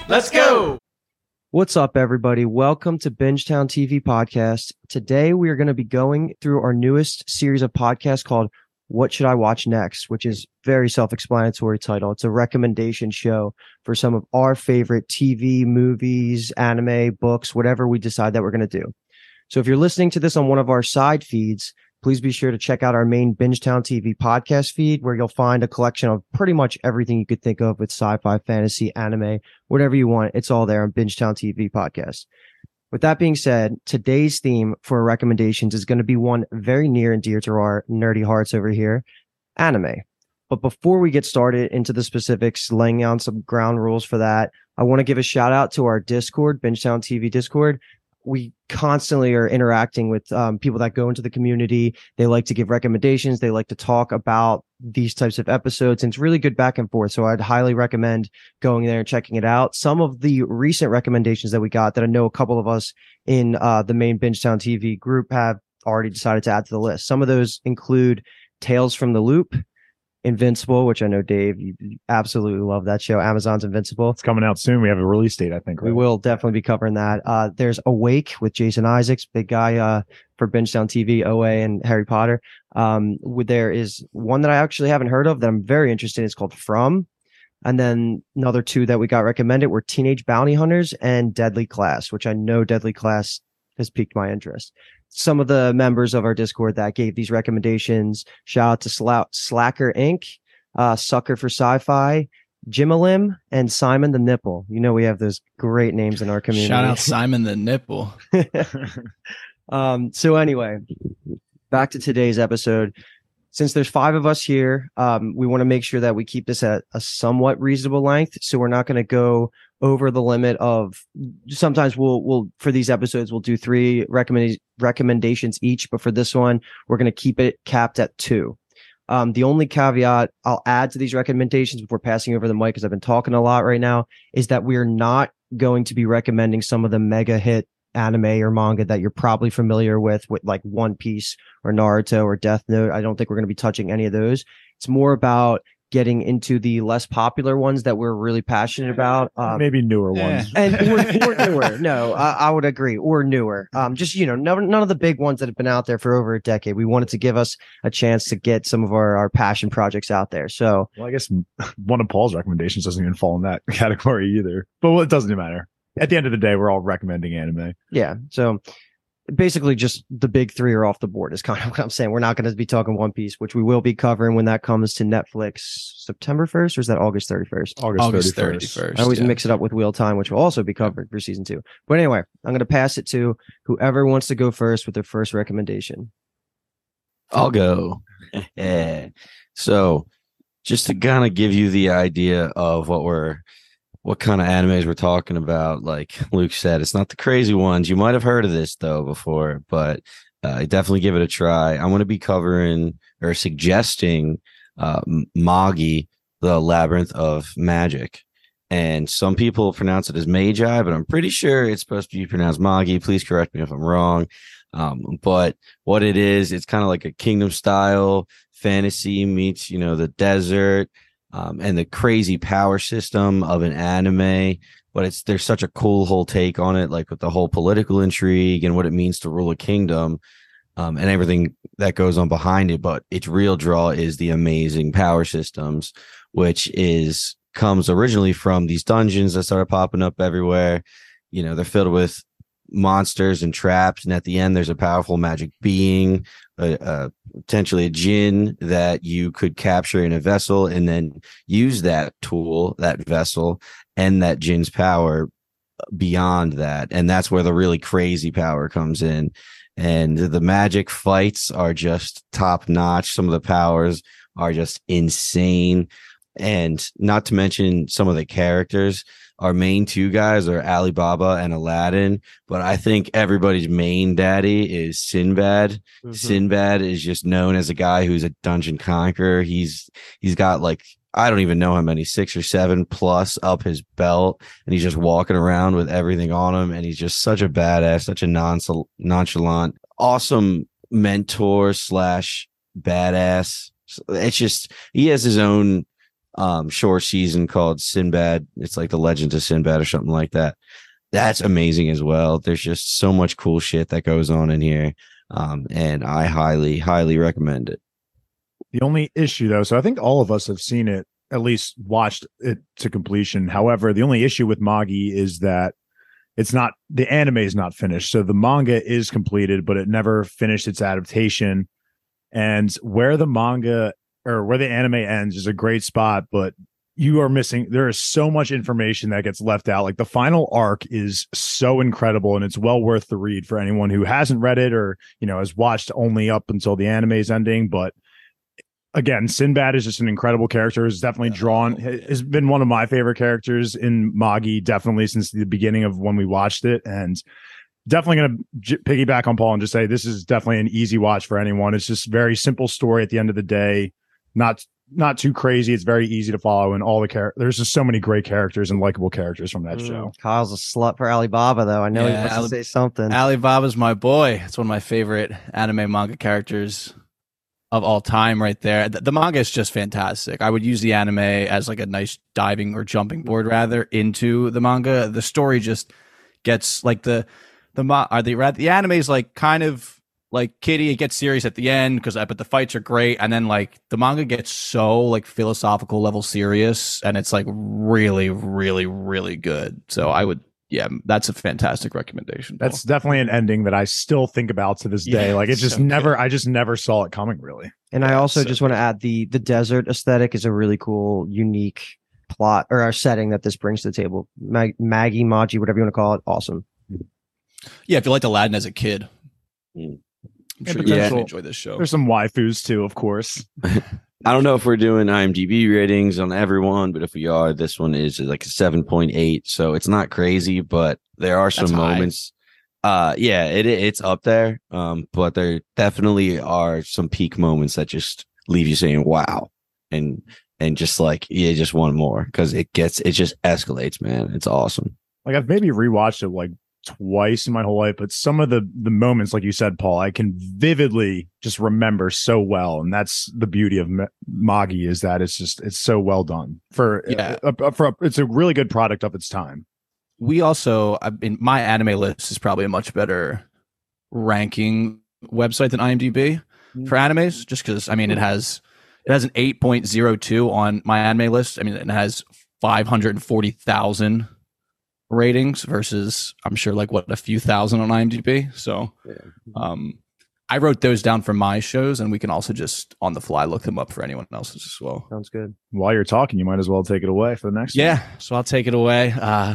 Let's go. What's up, everybody? Welcome to Bingetown TV Podcast. Today, we are going to be going through our newest series of podcasts called What Should I Watch Next, which is very self-explanatory title. It's a recommendation show for some of our favorite TV, movies, anime, books, whatever we decide that we're going to do. So if you're listening to this on one of our side feeds, please be sure to check out our main Bingetown TV podcast feed, where you'll find a collection of pretty much everything you could think of with sci-fi, fantasy, anime, whatever you want. It's all there on Bingetown TV podcast. With that being said, today's theme for recommendations is going to be one very near and dear to our nerdy hearts over here, anime. But before we get started into the specifics, laying down some ground rules for that, I want to give a shout out to our Discord, Bingetown TV Discord. We constantly are interacting with people that go into the community. They like to give recommendations. They like to talk about these types of episodes, and it's really good back and forth. So I'd highly recommend going there and checking it out. Some of the recent recommendations that we got that I know a couple of us in the main Bingetown TV group have already decided to add to the list. Some of those include Tales from the Loop, Invincible, which I know, Dave, you absolutely love that show. Amazon's Invincible. It's coming out soon. We have a release date, I think. Right? We will definitely be covering that. There's Awake with Jason Isaacs, big guy for Bingetown TV, OA, and Harry Potter. There is one that I actually haven't heard of that I'm very interested in. It's called From. And then another two that we got recommended were Teenage Bounty Hunters and Deadly Class, which I know Deadly Class has piqued my interest. Some of the members of our Discord that gave these recommendations, shout out to Slacker Inc., Sucker for Sci-Fi, Jimalim, and Simon the Nipple. You know, we have those great names in our community. Shout out Simon the Nipple. So anyway, back to today's episode. Since there's 5 of us here, we want to make sure that we keep this at a somewhat reasonable length. So we're not going to go over the limit of, sometimes we'll for these episodes, we'll do 3 recommendations each. But for this one, we're going to keep it capped at 2. The only caveat I'll add to these recommendations before passing over the mic, because I've been talking a lot right now, is that we're not going to be recommending some of the mega hit anime or manga that you're probably familiar with like One Piece or Naruto or Death Note. I don't think we're going to be touching any of those. It's more about getting into the less popular ones that we're really passionate about. Maybe newer ones. And or newer. No, I would agree. Or newer. Just, none of the big ones that have been out there for over a decade. We wanted to give us a chance to get some of our passion projects out there. So, well, I guess one of Paul's recommendations doesn't even fall in that category either. But it doesn't matter. At the end of the day, we're all recommending anime. Yeah. So basically just the big 3 are off the board is kind of what I'm saying. We're not going to be talking One Piece, which we will be covering when that comes to Netflix September 1st, or is that August 31st? August 31st. I always mix it up with Wheel Time, which will also be covered for season 2. But anyway, I'm going to pass it to whoever wants to go first with their first recommendation. I'll go. So just to kind of give you the idea of what kind of animes we're talking about, like Luke said, it's not the crazy ones. You might have heard of this though before, but definitely give it a try. I'm going to be covering or suggesting Magi, the Labyrinth of Magic. And some people pronounce it as Magi, but I'm pretty sure it's supposed to be pronounced Magi. Please correct me if I'm wrong. But what it is, it's kind of like a kingdom style fantasy meets, the desert. And the crazy power system of an anime, but there's such a cool whole take on it, like with the whole political intrigue and what it means to rule a kingdom, and everything that goes on behind it. But its real draw is the amazing power systems, which comes originally from these dungeons that started popping up everywhere. They're filled with monsters and traps, and at the end there's a powerful magic being, potentially a djinn that you could capture in a vessel and then use that vessel and that djinn's power beyond that, and that's where the really crazy power comes in. And the magic fights are just top notch. Some of the powers are just insane, and not to mention some of the characters. Our main 2 guys are Alibaba and Aladdin, but I think everybody's main daddy is Sinbad. Mm-hmm. Sinbad is just known as a guy who's a dungeon conqueror. He's got like, I don't even know how many, 6 or 7 plus up his belt, and he's just walking around with everything on him, and he's just such a badass, such a nonchalant, awesome mentor / badass. It's just, he has his own short season called Sinbad. It's like the Legend of Sinbad or something like that. That's amazing as well. There's just so much cool shit that goes on in here. And I highly, highly recommend it. The only issue though, so I think all of us have seen it, at least watched it to completion. However, the only issue with Magi is that it's not, the anime is not finished. So the manga is completed, but it never finished its adaptation. And where the manga or where the anime ends is a great spot, but you are missing, there is so much information that gets left out. Like the final arc is so incredible, and it's well worth the read for anyone who hasn't read it or, has watched only up until the anime is ending. But again, Sinbad is just an incredible character. Has definitely has been one of my favorite characters in Magi, definitely since the beginning of when we watched it. And definitely going to piggyback on Paul and just say this is definitely an easy watch for anyone. It's just very simple story at the end of the day. Not too crazy. It's very easy to follow, and all the there's just so many great characters and likable characters from that show. Kyle's a slut for Alibaba, though. I know he wants to say something. Alibaba's my boy. It's one of my favorite anime manga characters of all time right there. The manga is just fantastic. I would use the anime as like a nice diving or jumping board rather into the manga. The story just gets like the anime is like kind of like kiddie. It gets serious at the end but the fights are great, and then like the manga gets so like philosophical level serious, and it's like really, really, really good. So that's a fantastic recommendation, Paul. That's definitely an ending that I still think about to this day. Like it just I just never saw it coming, really. And I also just want to add the desert aesthetic is a really cool, unique plot or our setting that this brings to the table. Magi, whatever you want to call it. Awesome. Yeah, if you liked Aladdin as a kid, I'm sure you guys enjoy this show. There's some waifus too, of course. I don't know if we're doing IMDb ratings on everyone, but if we are, this one is like a 7.8. So it's not crazy, but there are some moments. It's up there. But there definitely are some peak moments that just leave you saying, wow. And just like, you just want more because it just escalates, man. It's awesome. Like I've maybe rewatched it like twice in my whole life, but some of the moments, like you said, Paul, I can vividly just remember so well, and that's the beauty of Magi is that it's so well done it's a really good product of its time. We also, my anime list is probably a much better ranking website than IMDb for animes, just because it has an 8.02 on my anime list. It has 540,000 ratings versus I'm sure like a few thousand on IMDb. So I wrote those down for my shows, and we can also just on the fly look them up for anyone else's as well. Sounds good. While you're talking, you might as well take it away for the next one. So I'll take it away.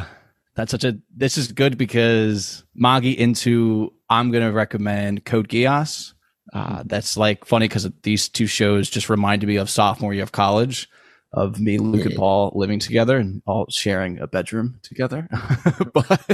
This is good because Magi I'm going to recommend Code Geass. That's like funny because these two shows just reminded me of sophomore year of college, of me, Luke, and Paul living together and all sharing a bedroom together. But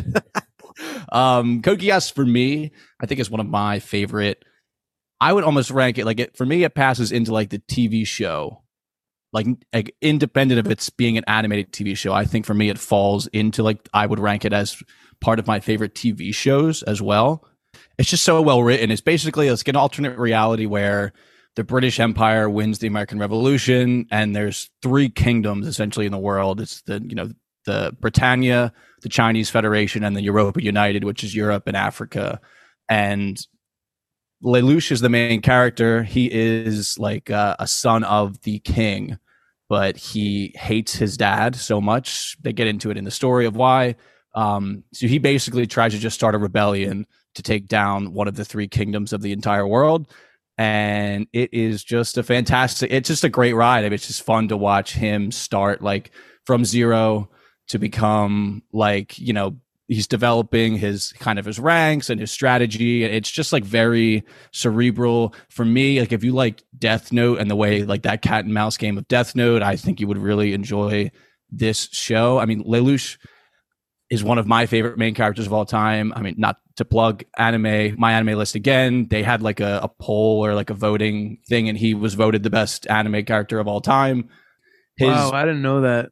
Code Geass for me, I think is one of my favorite. I would almost rank it for me, it passes into like the TV show, like independent of its being an animated TV show. I think for me, it falls into I would rank it as part of my favorite TV shows as well. It's just so well written. It's basically an alternate reality where the British Empire wins the American Revolution, and there's three kingdoms essentially in the world. It's the Britannia, the Chinese Federation, and the Europa United, which is Europe and Africa. And Lelouch is the main character. He is like a son of the king, but he hates his dad so much. They get into it in the story of why. So he basically tries to just start a rebellion to take down one of the three kingdoms of the entire world. And it is just it's just a great ride. It's just fun to watch him start from zero to become he's developing his ranks and his strategy. It's just very cerebral for me. If you like Death Note and the way that cat and mouse game of Death Note, I think you would really enjoy this show. Lelouch is one of my favorite main characters of all time. Not to plug my anime list again. They had a poll or a voting thing, and he was voted the best anime character of all time. Wow, I didn't know that.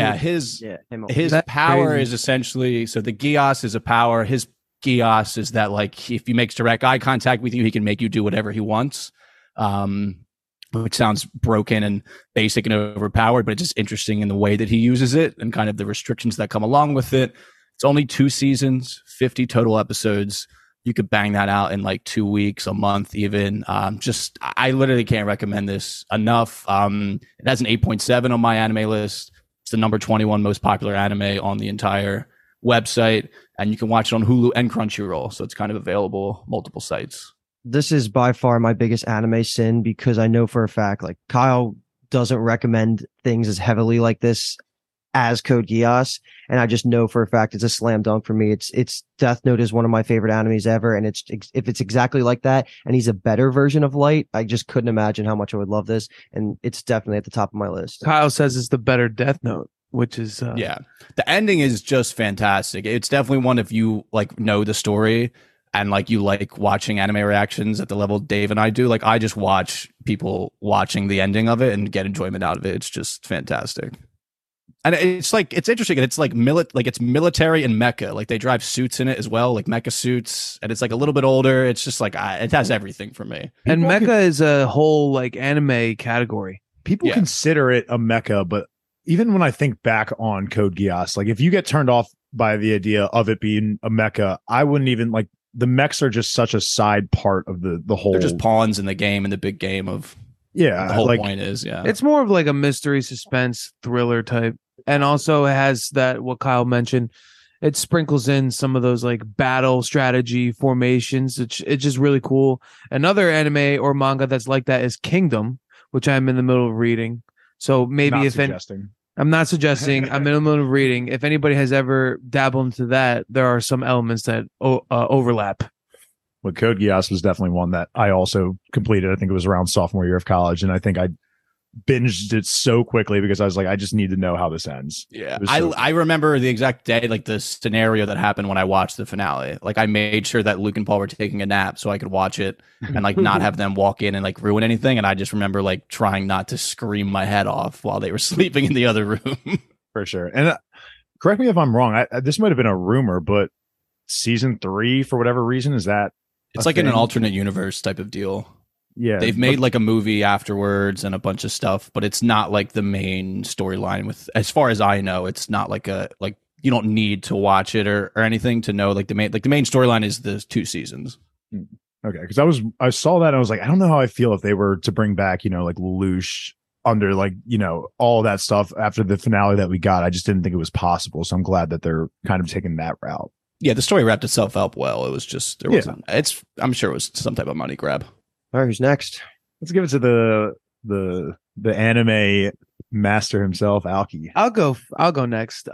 His power is essentially, so the Geass is a power. His Geass is that if he makes direct eye contact with you, he can make you do whatever he wants. which sounds broken and basic and overpowered, but it's just interesting in the way that he uses it and kind of the restrictions that come along with it. It's only 2 seasons, 50 total episodes. You could bang that out in like 2 weeks, a month, even. I literally can't recommend this enough. It has an 8.7 on my anime list. It's the number 21 most popular anime on the entire website, and you can watch it on Hulu and Crunchyroll. So it's kind of available multiple sites. This is by far my biggest anime sin because I know for a fact, like Kyle doesn't recommend things as heavily like this as Code Geass, and I just know for a fact it's a slam dunk for me. It's Death Note is one of my favorite animes ever, and if it's exactly like that, and he's a better version of Light, I just couldn't imagine how much I would love this, and it's definitely at the top of my list. Kyle says it's the better Death Note, which is yeah, the ending is just fantastic. It's definitely one if you like know the story. And like you like watching anime reactions at the level Dave and I do, like I just watch people watching the ending of it and get enjoyment out of it. It's just fantastic. And it's like, it's interesting. And it's like it's military and mecha. Like they drive suits in it as well, like mecha suits. And it's like a little bit older. It's just like, it has everything for me. And mecha is a whole like anime category. People consider it a mecha, but even when I think back on Code Geass, like if you get turned off by the idea of it being a mecha, I wouldn't even like. The mechs are just such a side part of the whole. They're just pawns in the game, and the big game of the whole point is it's more of like a mystery suspense thriller type, and also it has that what Kyle mentioned. It sprinkles in some of those like battle strategy formations. It's just really cool. Another anime or manga that's like that is Kingdom, which I'm in the middle of reading. So maybe I'm not suggesting. I'm in the middle of reading. If anybody has ever dabbled into that, there are some elements that overlap. Well, Code Geass was definitely one that I also completed. I think it was around sophomore year of college, and I think I binged it so quickly because I was like, I just need to know how this ends. Yeah, I remember the exact day, like the scenario that happened when I watched the finale. Like I made sure that Luke and Paul were taking a nap so I could watch it and like not have them walk in and like ruin anything. And I just remember like trying not to scream my head off while they were sleeping in the other room. For sure. And correct me if I'm wrong. This might have been a rumor, but season 3, for whatever reason, is that it's like in an alternate universe type of deal. Yeah, they've made like a movie afterwards and a bunch of stuff, but it's not like the main storyline. With as far as I know, it's not like you don't need to watch it or anything to know like the main storyline is the 2 seasons. Okay, because I saw that and I was like, I don't know how I feel if they were to bring back like Lelouch under like all that stuff after the finale that we got. I just didn't think it was possible, so I'm glad that they're kind of taking that route. Yeah, the story wrapped itself up well. It was just wasn't. I'm sure it was some type of money grab. All right, who's next? Let's give it to the anime master himself, Alki. I'll go next.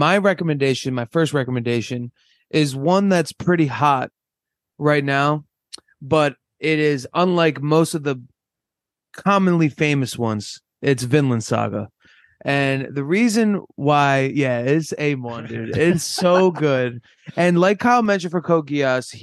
My first recommendation is one that's pretty hot right now, but it is unlike most of the commonly famous ones. It's Vinland Saga. And the reason why, it's A1, dude. It's so good. And like Kyle mentioned for Code Geass,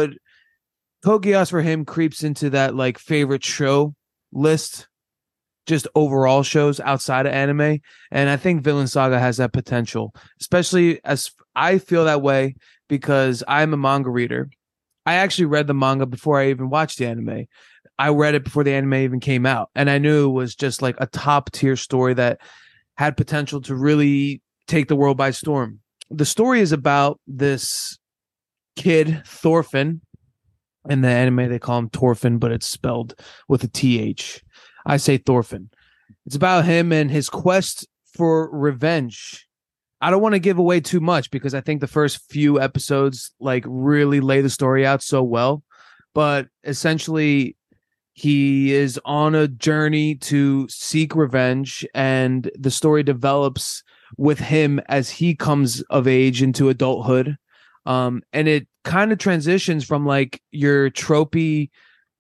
Code Geass for him creeps into that like favorite show list, just overall shows outside of anime. And I think Vinland Saga has that potential, especially as I feel that way because I'm a manga reader. I actually read the manga before I even watched the anime. I read it before the anime even came out. And I knew it was just like a top tier story that had potential to really take the world by storm. The story is about this kid, Thorfinn. In the anime, they call him Thorfinn, but it's spelled with a TH. I say Thorfinn. It's about him and his quest for revenge. I don't want to give away too much because I think the first few episodes like really lay the story out so well. But essentially, he is on a journey to seek revenge, and the story develops with him as he comes of age into adulthood. And it kind of transitions from like your tropey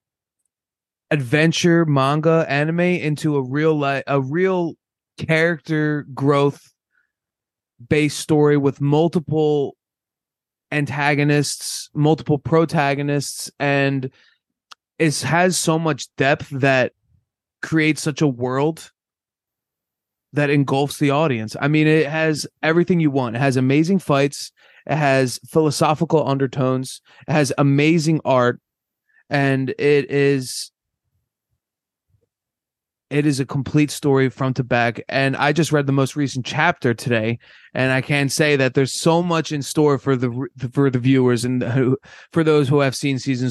adventure manga anime into a real character growth based story with multiple antagonists, multiple protagonists, and it has so much depth that creates such a world that engulfs the audience. I mean, it has everything you want. It has amazing fights. It has philosophical undertones. It has amazing art. And it is it is a complete story front to back. And I just read the most recent chapter today, and I can say that there's so much in store for the viewers and for those who have seen seasons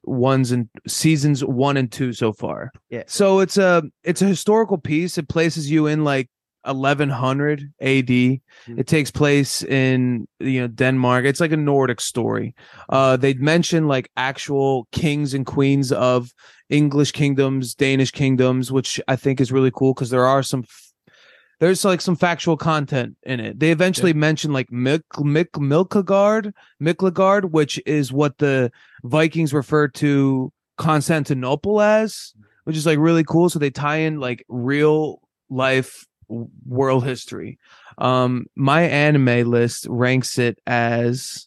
1 and 2 so far. Yeah. So it's a historical piece. It places you in like 1100 AD. It takes place in Denmark. It's like a Nordic story. They mention like actual kings and queens of English kingdoms, Danish kingdoms, which I think is really cool because there's like some factual content in it. They eventually mention like Miklagard, which is what the Vikings referred to Constantinople as, which is like really cool. So they tie in like real life world history. My anime list ranks it as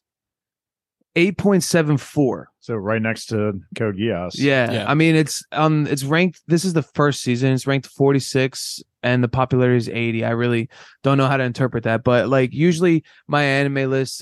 8.74. So right next to Code Geass. Yeah. I mean, it's ranked. This is the first season. It's ranked 46, and the popularity is 80. I really don't know how to interpret that, but like usually my anime list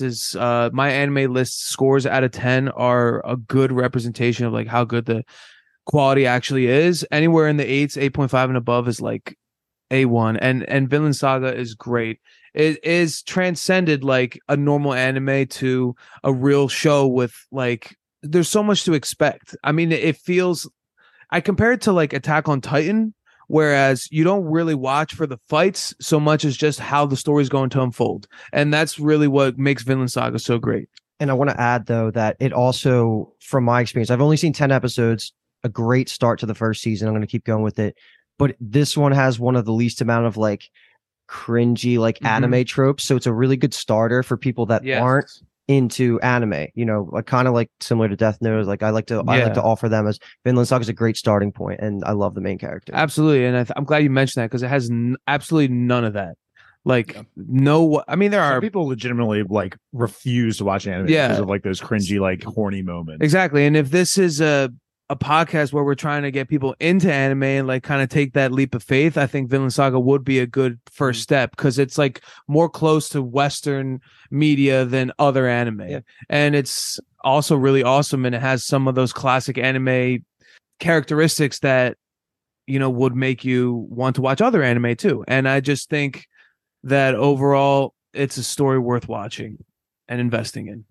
scores out of 10 are a good representation of like how good the quality actually is. Anywhere in the 8s, 8.5 and above is like A1, and Vinland Saga is great. It is transcended like a normal anime to a real show with like there's so much to expect. I mean, it feels, I compare it to like Attack on Titan, whereas you don't really watch for the fights so much as just how the story is going to unfold, and that's really what makes Vinland Saga so great. And I want to add though that it also, from my experience, I've only seen 10 episodes. A great start to the first season. I'm going to keep going with it. But this one has one of the least amount of like cringy like anime tropes, so it's a really good starter for people that aren't into anime. Like kind of like similar to Death Note. Like I like to offer them as Vinland Saga is a great starting point, and I love the main character. Absolutely, and I'm glad you mentioned that because it has absolutely none of that. Like no, I mean there are people legitimately like refuse to watch anime because of like those cringy like horny moments. Exactly, and if this is a podcast where we're trying to get people into anime and like kind of take that leap of faith, I think Vinland Saga would be a good first step because it's like more close to Western media than other anime. And it's also really awesome, and it has some of those classic anime characteristics that would make you want to watch other anime too. And I just think that overall it's a story worth watching and investing in.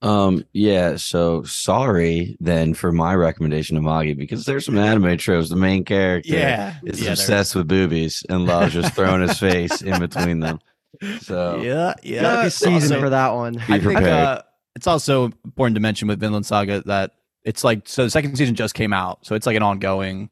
So sorry then for my recommendation of Magi, because there's some anime tropes. The main character is obsessed with boobies and loves just throwing his face in between them. So Got a season for that one. I think it's also important to mention with Vinland Saga that it's like, so the second season just came out, so it's like an ongoing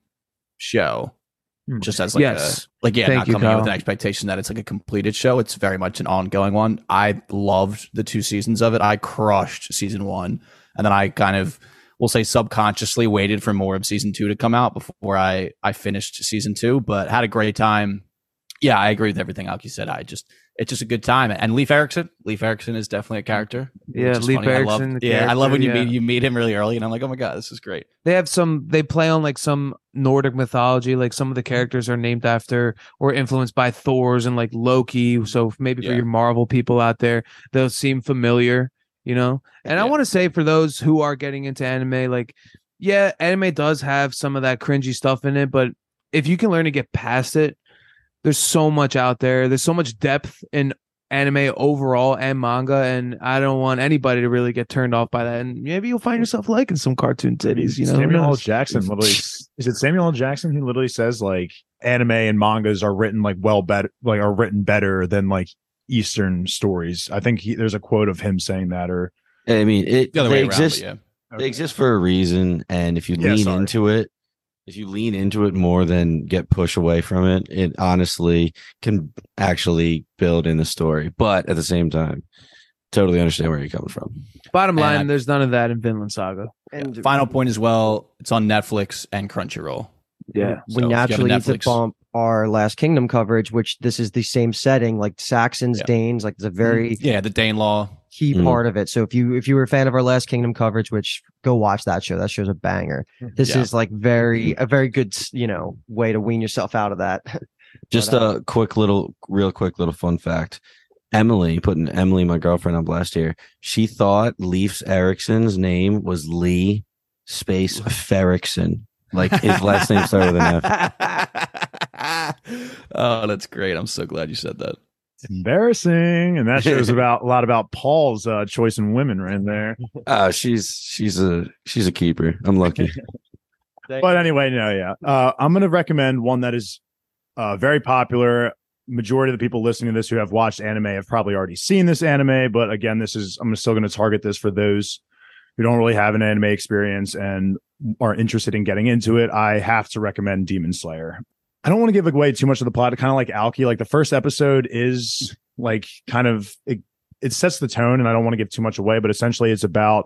show. Just as like not coming in with an expectation that it's like a completed show. It's very much an ongoing one. I loved the 2 seasons of it. I crushed season 1, and then I kind of, we'll say subconsciously waited for more of season 2 to come out before I finished season 2, but had a great time. Yeah, I agree with everything Alki said. It's just a good time. And Leif Erikson is definitely a character. Yeah, Leif Erikson. I love when you meet him really early, and I'm like, oh my god, this is great. They play on like some Nordic mythology. Like some of the characters are named after or influenced by Thor's and like Loki. So maybe for your Marvel people out there, they'll seem familiar, And I want to say for those who are getting into anime, like, anime does have some of that cringy stuff in it, but if you can learn to get past it, there's so much out there. There's so much depth in anime overall and manga, and I don't want anybody to really get turned off by that. And maybe you'll find yourself liking some cartoon titties. Samuel L. Jackson literally is it Samuel L. Jackson who literally says like anime and mangas are written like are written better than like Eastern stories. I think there's a quote of him saying that. Or I mean, they exist for a reason, and if you lean into it. If you lean into it more than get pushed away from it, it honestly can actually build in the story. But at the same time, totally understand where you're coming from. Bottom line, there's none of that in Vinland Saga. And final point as well, it's on Netflix and Crunchyroll. Yeah. We naturally need to bump our Last Kingdom coverage, which this is the same setting, like Saxons, Danes, like it's a very the Dane law key part of it. So if you were a fan of our Last Kingdom coverage, which go watch that show. That show's a banger. This is like a very good, way to wean yourself out of that. Just a real quick little fun fact. Emily, my girlfriend on blast here, she thought Leif Erikson's name was Lee space Ferrickson. Like his last name started with an F. Oh, that's great. I'm so glad you said that. Embarrassing. And that shows about a lot about Paul's choice in women right there. She's a keeper. I'm lucky. But anyway, no, yeah. I'm going to recommend one that is very popular. Majority of the people listening to this who have watched anime have probably already seen this anime. But again, I'm still going to target this for those who don't really have an anime experience and are interested in getting into it. I have to recommend Demon Slayer. I don't want to give away too much of the plot. Kind of like Alki, like the first episode is like kind of it sets the tone, and I don't want to give too much away. But essentially, it's about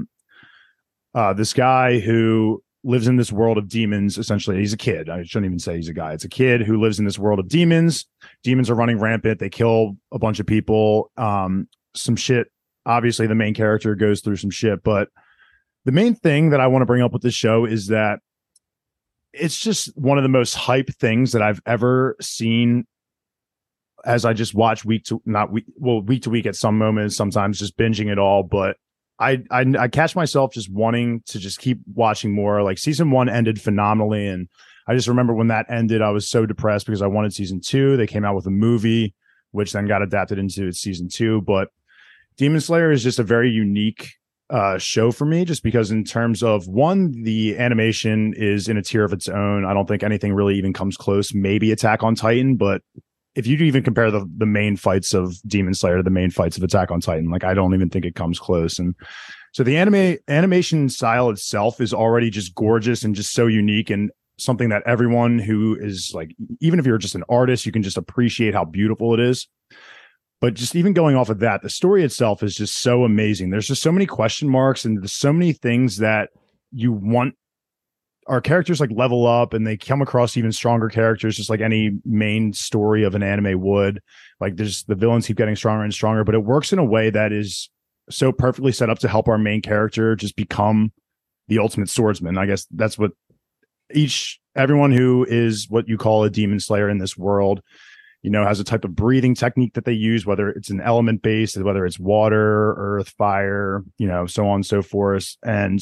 this guy who lives in this world of demons. Essentially, he's a kid. I shouldn't even say he's a guy. It's a kid who lives in this world of demons. Demons are running rampant. They kill a bunch of people. Some shit. Obviously, the main character goes through some shit. But the main thing that I want to bring up with this show is that it's just one of the most hype things that I've ever seen. As I just watch week to week at some moments, sometimes just binging it all. But I catch myself just wanting to just keep watching more. Like season 1 ended phenomenally, and I just remember when that ended, I was so depressed because I wanted season 2. They came out with a movie, which then got adapted into season 2. But Demon Slayer is just a very unique show for me, just because in terms of one, the animation is in a tier of its own. I don't think anything really even comes close. Maybe Attack on Titan, but if you even compare the main fights of Demon Slayer to the main fights of Attack on Titan, like I don't even think it comes close. And so the animation style itself is already just gorgeous and just so unique, and something that everyone who is like, even if you're just an artist, you can just appreciate how beautiful it is. But just even going off of that, the story itself is just so amazing. There's just so many question marks, and there's so many things that you want our characters like level up, and they come across even stronger characters, just like any main story of an anime would. Like there's the villains keep getting stronger and stronger, but it works in a way that is so perfectly set up to help our main character just become the ultimate swordsman. I guess that's what everyone who is what you call a demon slayer in this world, has a type of breathing technique that they use, whether it's an element based, whether it's water, earth, fire, so on and so forth. And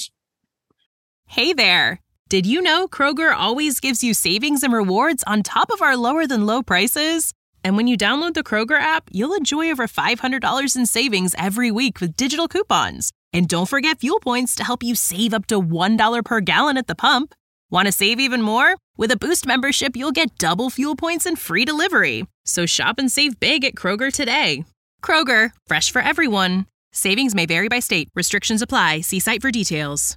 hey there. Did you know Kroger always gives you savings and rewards on top of our lower than low prices? And when you download the Kroger app, you'll enjoy over $500 in savings every week with digital coupons. And don't forget fuel points to help you save up to $1 per gallon at the pump. Want to save even more? With a Boost membership, you'll get double fuel points and free delivery. So shop and save big at Kroger today. Kroger, fresh for everyone. Savings may vary by state. Restrictions apply. See site for details.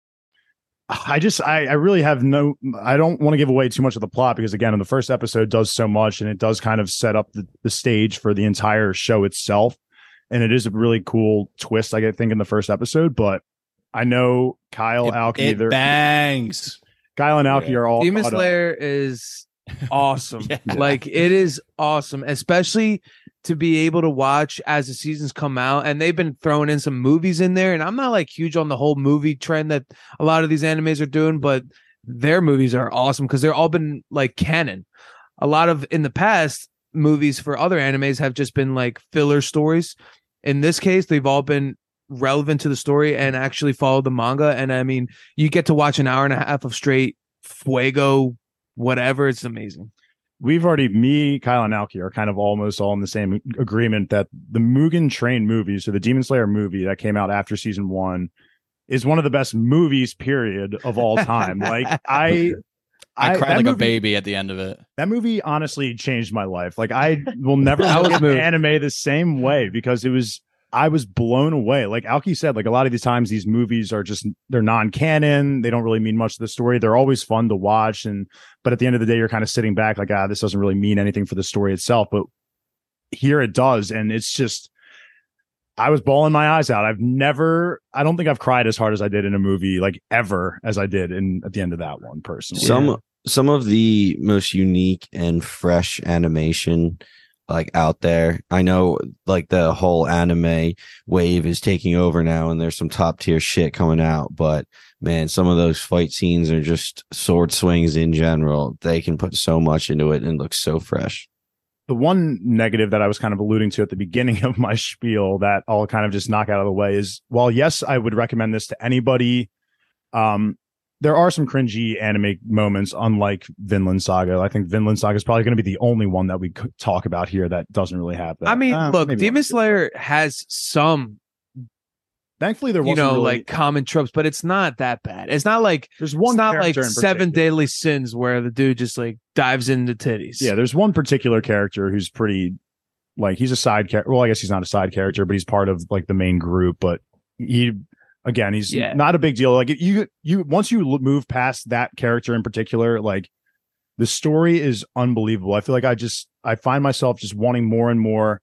I really have I don't want to give away too much of the plot, because again, in the first episode does so much, and it does kind of set up the stage for the entire show itself. And it is a really cool twist, I think, in the first episode. But I know Kyle, Alki, it bangs. Kyle and Alki are all Demon Slayer is awesome. Yeah. Like it is awesome, especially to be able to watch as the seasons come out. And they've been throwing in some movies in there, and I'm not like huge on the whole movie trend that a lot of these animes are doing, but their movies are awesome because they're all been like canon. A lot of in the past movies for other animes have just been like filler stories. In this case, they've all been relevant to the story and actually follow the manga. And I mean, you get to watch an hour and a half of straight fuego, whatever. It's amazing. Me, Kyle, and Alki are kind of almost all in the same agreement that the Mugen Train movie, so the Demon Slayer movie that came out after season 1, is one of the best movies, period, of all time. Like I cried like a baby at the end of it. That movie honestly changed my life. Like I will never look at anime the same way, because I was blown away. Like Alki said, like a lot of these times these movies are they're non-canon. They don't really mean much to the story. They're always fun to watch. But at the end of the day, you're kind of sitting back like, this doesn't really mean anything for the story itself. But here it does. And it's just, I was bawling my eyes out. I don't think I've cried as hard as I did in a movie, like ever, as I did at the end of that one personally. Some of the most unique and fresh animation like out there. I know like the whole anime wave is taking over now, and there's some top tier shit coming out, but man, some of those fight scenes are just sword swings in general. They can put so much into it and look so fresh. The one negative that I was kind of alluding to at the beginning of my spiel that I'll kind of just knock out of the way is, while yes, I would recommend this to anybody, there are some cringy anime moments, unlike Vinland Saga. I think Vinland Saga is probably going to be the only one that we could talk about here that doesn't really have that. I mean, look, maybe Demon one. Slayer has some, Thankfully, there wasn't really, like common tropes, but it's not that bad. It's not like there's one it's not like character in Seven particular. Deadly Sins where the dude just like dives into titties. Yeah, there's one particular character who's pretty, like, he's a side character. Well, I guess he's not a side character, but he's part of like the main group. But he's not a big deal. Like you once you move past that character in particular, like the story is unbelievable. I feel like I find myself just wanting more and more.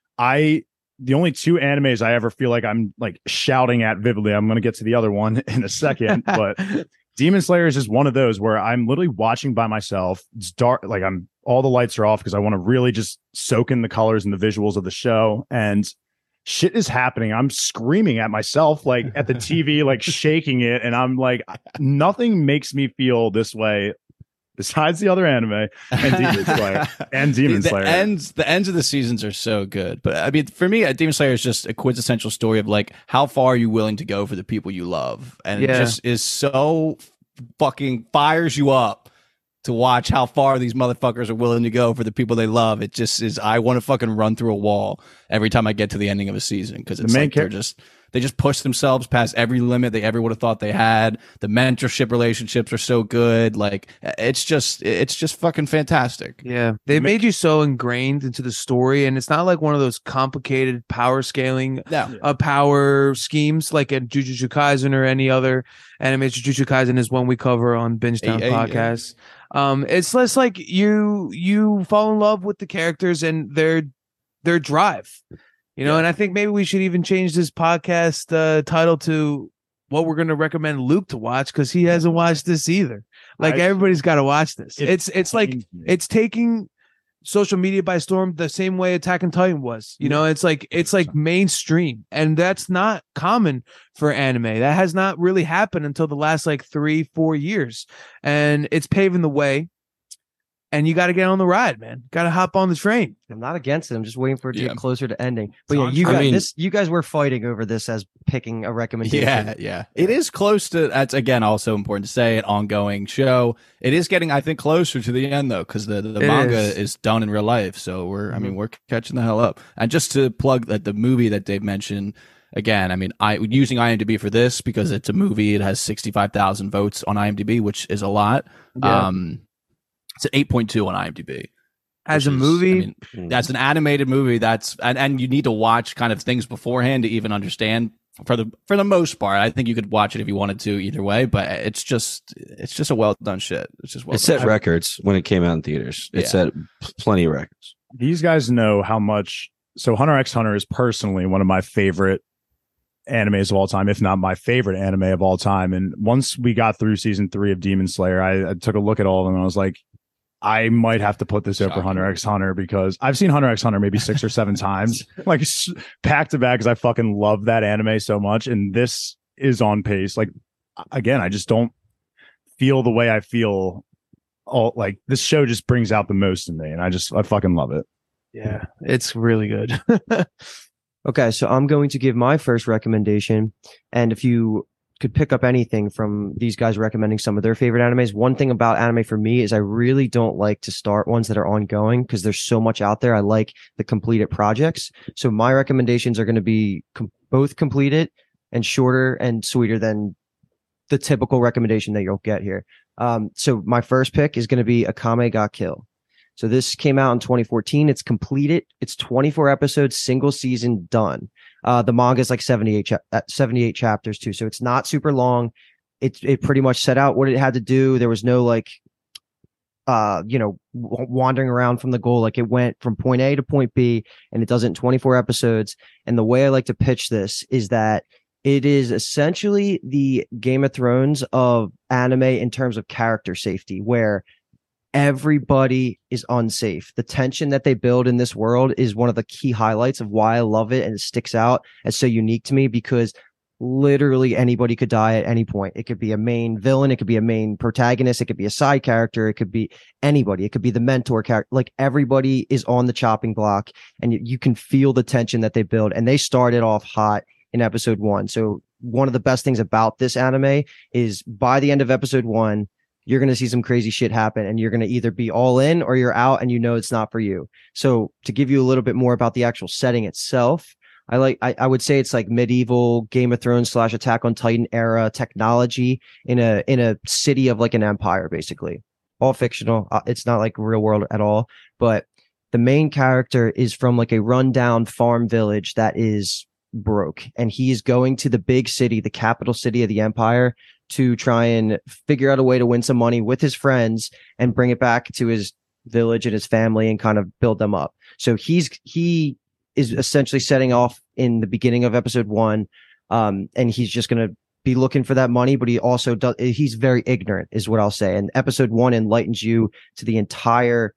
The only two animes I ever feel like I'm like shouting at vividly. I'm going to get to the other one in a second, but Demon Slayer is just one of those where I'm literally watching by myself. It's dark, like all the lights are off because I want to really just soak in the colors and the visuals of the show, and shit is happening. I'm screaming at myself, like at the TV, like shaking it, and I'm like, nothing makes me feel this way besides the other anime and Demon Slayer and Demon Slayer. The ends of the seasons are so good. But I mean, for me, Demon Slayer is just a quintessential story of like how far are you willing to go for the people you love, and it just is so fucking fires you up to watch how far these motherfuckers are willing to go for the people they love. It just is. I want to fucking run through a wall every time I get to the ending of a season because it's like they just push themselves past every limit they ever would have thought they had. The mentorship relationships are so good. Like it's just fucking fantastic. Yeah. They've made you so ingrained into the story, and it's not like one of those complicated power scaling power schemes like in Jujutsu Kaisen or any other anime. Jujutsu Kaisen is one we cover on Bingetown podcast. It's less like you fall in love with the characters and their drive. And I think maybe we should even change this podcast title to what we're going to recommend Luke to watch because he hasn't watched this either. Like everybody's got to watch this. It's like it's taking social media by storm the same way Attack on Titan was. It's like mainstream, and that's not common for anime. That has not really happened until the last like 3-4 years, and it's paving the way. And you got to get on the ride, man. Got to hop on the train. I'm not against it. I'm just waiting for it to get closer to ending. But you guys were fighting over this as picking a recommendation. Yeah. It is close to. That's again also important to say. An ongoing show. It is getting, I think, closer to the end though, because the manga is done in real life. So we're catching the hell up. And just to plug that the movie that Dave mentioned. Again, I mean, using IMDb for this because it's a movie. It has 65,000 votes on IMDb, which is a lot. Yeah. It's an 8.2 on IMDb. As a movie, that's an animated movie. That's and you need to watch kind of things beforehand to even understand. For the most part, I think you could watch it if you wanted to either way. But it's just a well done shit. It's just well. It set records when it came out in theaters. It set plenty of records. These guys know how much. So Hunter x Hunter is personally one of my favorite animes of all time, if not my favorite anime of all time. And once we got through season 3 of Demon Slayer, I took a look at all of them and I was like, I might have to put this over Hunter x Hunter because I've seen Hunter x Hunter maybe 6 or 7 times, like back to back, because I fucking love that anime so much. And this is on pace. Like, again, I just don't feel the way I feel. Like this show just brings out the most in me, and I fucking love it. Yeah, it's really good. Okay, so I'm going to give my first recommendation, and if you could pick up anything from these guys recommending some of their favorite animes. One thing about anime for me is I really don't like to start ones that are ongoing because there's so much out there. I like the completed projects. So my recommendations are going to be both completed and shorter and sweeter than the typical recommendation that you'll get here. So my first pick is going to be Akame ga Kill. So this came out in 2014. It's completed. It's 24 episodes, single season, done. The manga is like 78 chapters too. So it's not super long. It pretty much set out what it had to do. There was no like, wandering around from the goal. Like it went from point A to point B and it does it in 24 episodes. And the way I like to pitch this is that it is essentially the Game of Thrones of anime in terms of character safety, where everybody is unsafe. The tension that they build in this world is one of the key highlights of why I love it, and it sticks out as so unique to me because literally anybody could die at any point. It could be a main villain, it could be a main protagonist, it could be a side character, it could be anybody, it could be the mentor character. Like everybody is on the chopping block, and you can feel the tension that they build. And they started off hot in episode 1. So one of the best things about this anime is by the end of episode 1, you're going to see some crazy shit happen, and you're going to either be all in or you're out, and it's not for you. So to give you a little bit more about the actual setting itself, I would say it's like medieval Game of Thrones / Attack on Titan era technology in a city of like an empire, basically. All fictional. It's not like real world at all. But the main character is from like a rundown farm village that is broke, and he's going to the big city, the capital city of the empire, to try and figure out a way to win some money with his friends and bring it back to his village and his family and kind of build them up. So he is essentially setting off in the beginning of episode 1. And he's just going to be looking for that money, but he also he's very ignorant is what I'll say. And episode 1 enlightens you to the entire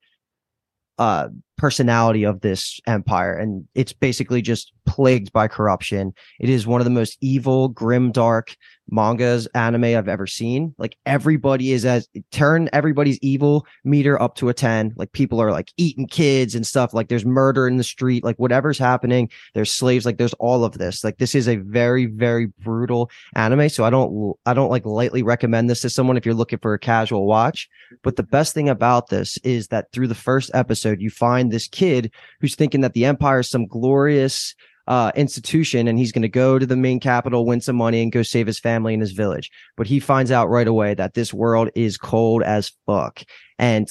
personality of this empire. And it's basically just plagued by corruption. It is one of the most evil, grim, dark mangas anime I've ever seen. Like everybody turn everybody's evil meter up to a 10. Like people are like eating kids and stuff. Like there's murder in the street, like whatever's happening, there's slaves, like there's all of this. Like this is a very, very brutal anime. So I don't like lightly recommend this to someone if you're looking for a casual watch. But the best thing about this is that through the first episode, you find this kid who's thinking that the empire is some glorious institution, and he's going to go to the main capital, win some money, and go save his family and his village. But he finds out right away that this world is cold as fuck. And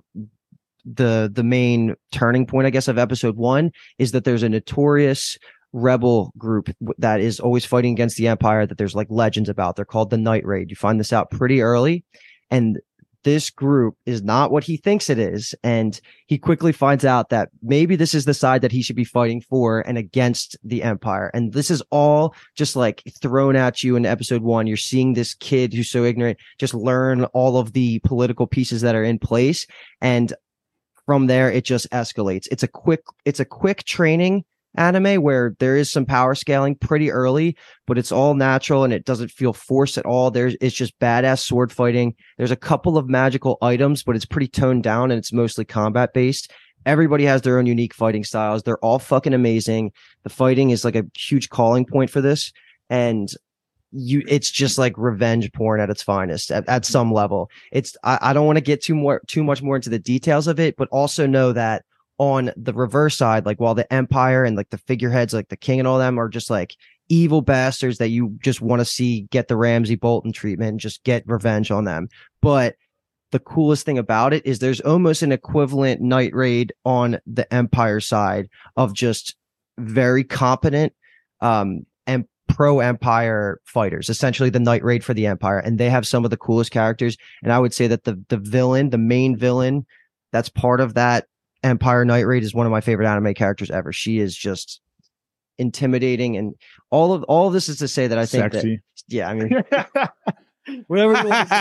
the main turning point, I guess, of episode 1 is that there's a notorious rebel group that is always fighting against the empire that there's like legends about. They're called the Night Raid. You find this out pretty early, and this group is not what he thinks it is. And he quickly finds out that maybe this is the side that he should be fighting for and against the empire. And this is all just like thrown at you in episode 1. You're seeing this kid who's so ignorant just learn all of the political pieces that are in place. And from there, it just escalates. It's a quick training anime where there is some power scaling pretty early, but it's all natural and it doesn't feel forced at all. It's just badass sword fighting. There's a couple of magical items, but it's pretty toned down and it's mostly combat based. Everybody has their own unique fighting styles. They're all fucking amazing. The fighting is like a huge calling point for this, and it's just like revenge porn at its finest at some level. I don't want to get too much more into the details of it, but also know that on the reverse side, like while the empire and like the figureheads, like the king and all them are just like evil bastards that you just want to see get the Ramsay Bolton treatment and just get revenge on them. But the coolest thing about it is there's almost an equivalent Night Raid on the empire side of just very competent and pro-empire fighters, essentially the Night Raid for the empire. And they have some of the coolest characters. And I would say that the main villain that's part of that Empire Night Raid is one of my favorite anime characters ever. She is just intimidating, and all of this is to say that I think sexy. That, yeah, I mean, whatever you want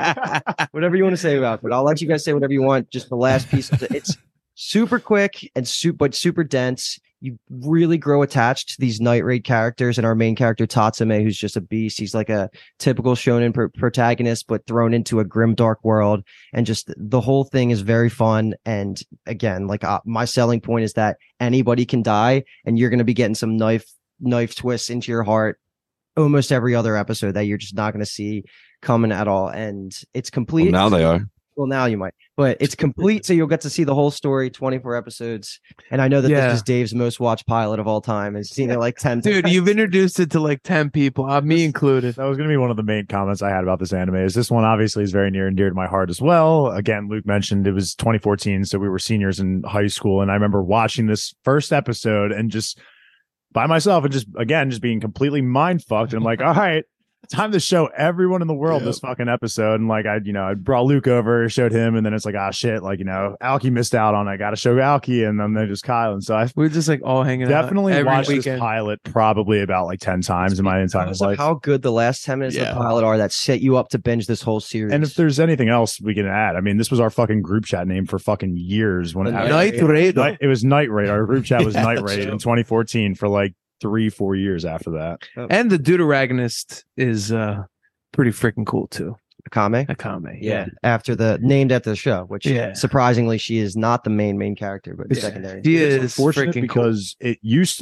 to say about it, but I'll let you guys say whatever you want. Just the last piece of it. It's super quick and super dense. You really grow attached to these Night Raid characters, and our main character Tatsume, who's just a beast. He's like a typical shonen protagonist, but thrown into a grim, dark world. And just the whole thing is very fun. And again, like my selling point is that anybody can die, and you're going to be getting some knife twists into your heart almost every other episode that you're just not going to see coming at all. And it's complete. Well, now they are. Well, now you might, but it's complete. So you'll get to see the whole story, 24 episodes. And I know that this is Dave's most watched pilot of all time. I've seen it like 10 Dude, times. you've introduced it to like 10 people, me included. That was going to be one of the main comments I had about this anime. Is this one obviously is very near and dear to my heart as well. Again, Luke mentioned it was 2014, so we were seniors in high school. And I remember watching this first episode and just by myself and just being completely mind fucked. And I'm like, all right, time to show everyone in the world this fucking episode. And like I brought Luke over, showed him, and then it's like, shit, like, Alki missed out on it. I gotta show Alki, and then there's Kyle. And so we're just like all hanging definitely out. watched Definitely this pilot probably about like 10 times in my entire life. How good the last 10 minutes of the pilot are that set you up to binge this whole series. And if there's anything else we can add, I mean, this was our fucking group chat name for fucking years. When Night Raid. It was Night Raid. Our group chat was Night Raid in 2014 for like 3-4 years after that. And the Deuteragonist is pretty freaking cool too. Akame. Yeah. Named after the show, which surprisingly she is not the main character, but secondary. She is fortunate freaking because cool. it used to,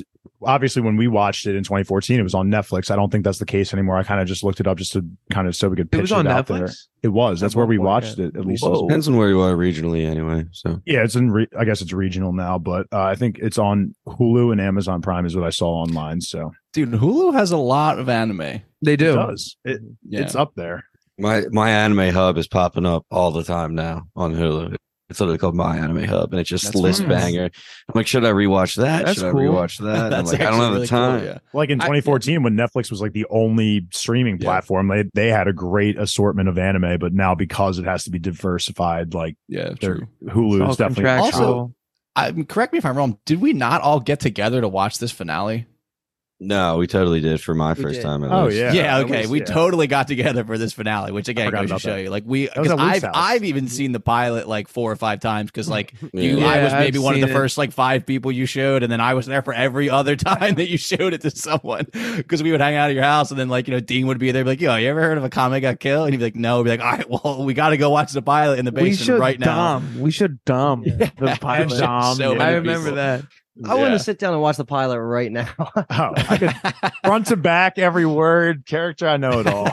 obviously when we watched it in 2014, it was on Netflix. I don't think that's the case anymore. I kind of just looked it up just to kind of so we could pitch It was on out there. Netflix. It was. That's where we one point, watched yeah. it. At least. Well, depends on where you are regionally, anyway. So Yeah, it's in. I guess it's regional now, but I think it's on Hulu and Amazon Prime is what I saw online. So Dude, Hulu has a lot of anime. They it do. does. It's up there. my anime hub is popping up all the time now on Hulu. It's literally called My Anime Hub, and it's just That's list nice. banger. I'm like, should I rewatch that? That's should cool. I rewatch that? And I'm like, I don't actually have the really cool, time. yeah. Like in 2014, when Netflix was like the only streaming Yeah. platform, they had a great assortment of anime. But now because it has to be diversified, like Yeah, their true. Hulu It's is all definitely contractual. Correct me if I'm wrong. Did we not all get together to watch this finale? No, we totally did for my We first did. time. At Oh, least. yeah. Yeah, at okay. least, we yeah. totally got together for this finale, which again forgot goes to about show that. you. Like was because at Luke's I've house. even seen the pilot like 4 or 5 times because like you Yeah. I was Yeah, maybe I've one of the seen it. first like 5 people you showed, and then I was there for every other time that you showed it to someone because we would hang out at your house, and then like Dean would be there, be like, "Yo, you ever heard of a comic got killed?" And he'd be like, "No." We'd be like, "All right, well, we got to go watch the pilot in the We basement should right now." We should dumb the pilot. So I many remember people. that. I want Yeah. to sit down and watch the pilot right now. Oh, I could front to back every word, character. I know it all.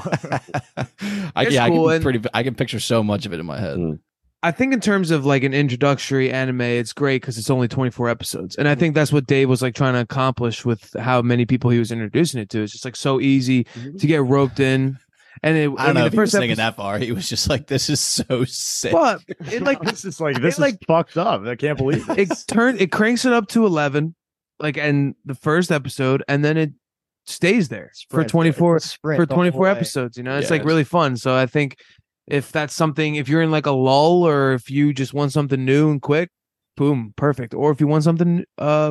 It's cool, I can picture so much of it in my head. Mm. I think in terms of like an introductory anime, it's great because it's only 24 episodes. And I think that's what Dave was like trying to accomplish with how many people he was introducing it to. It's just like so easy to get roped in. And I don't know if the he was first thinking episode, that far. He was just like, "This is so sick." but it like this is like this It, like- is fucked up. I can't believe it. it cranks it up to 11, like and the first episode, and then it stays there for Sprint. 24 It's a sprint for the whole 24 way. episodes. You know, it's Yeah, like really fun. So I think if that's something, if you're in like a lull, or if you just want something new and quick, boom, perfect. Or if you want something,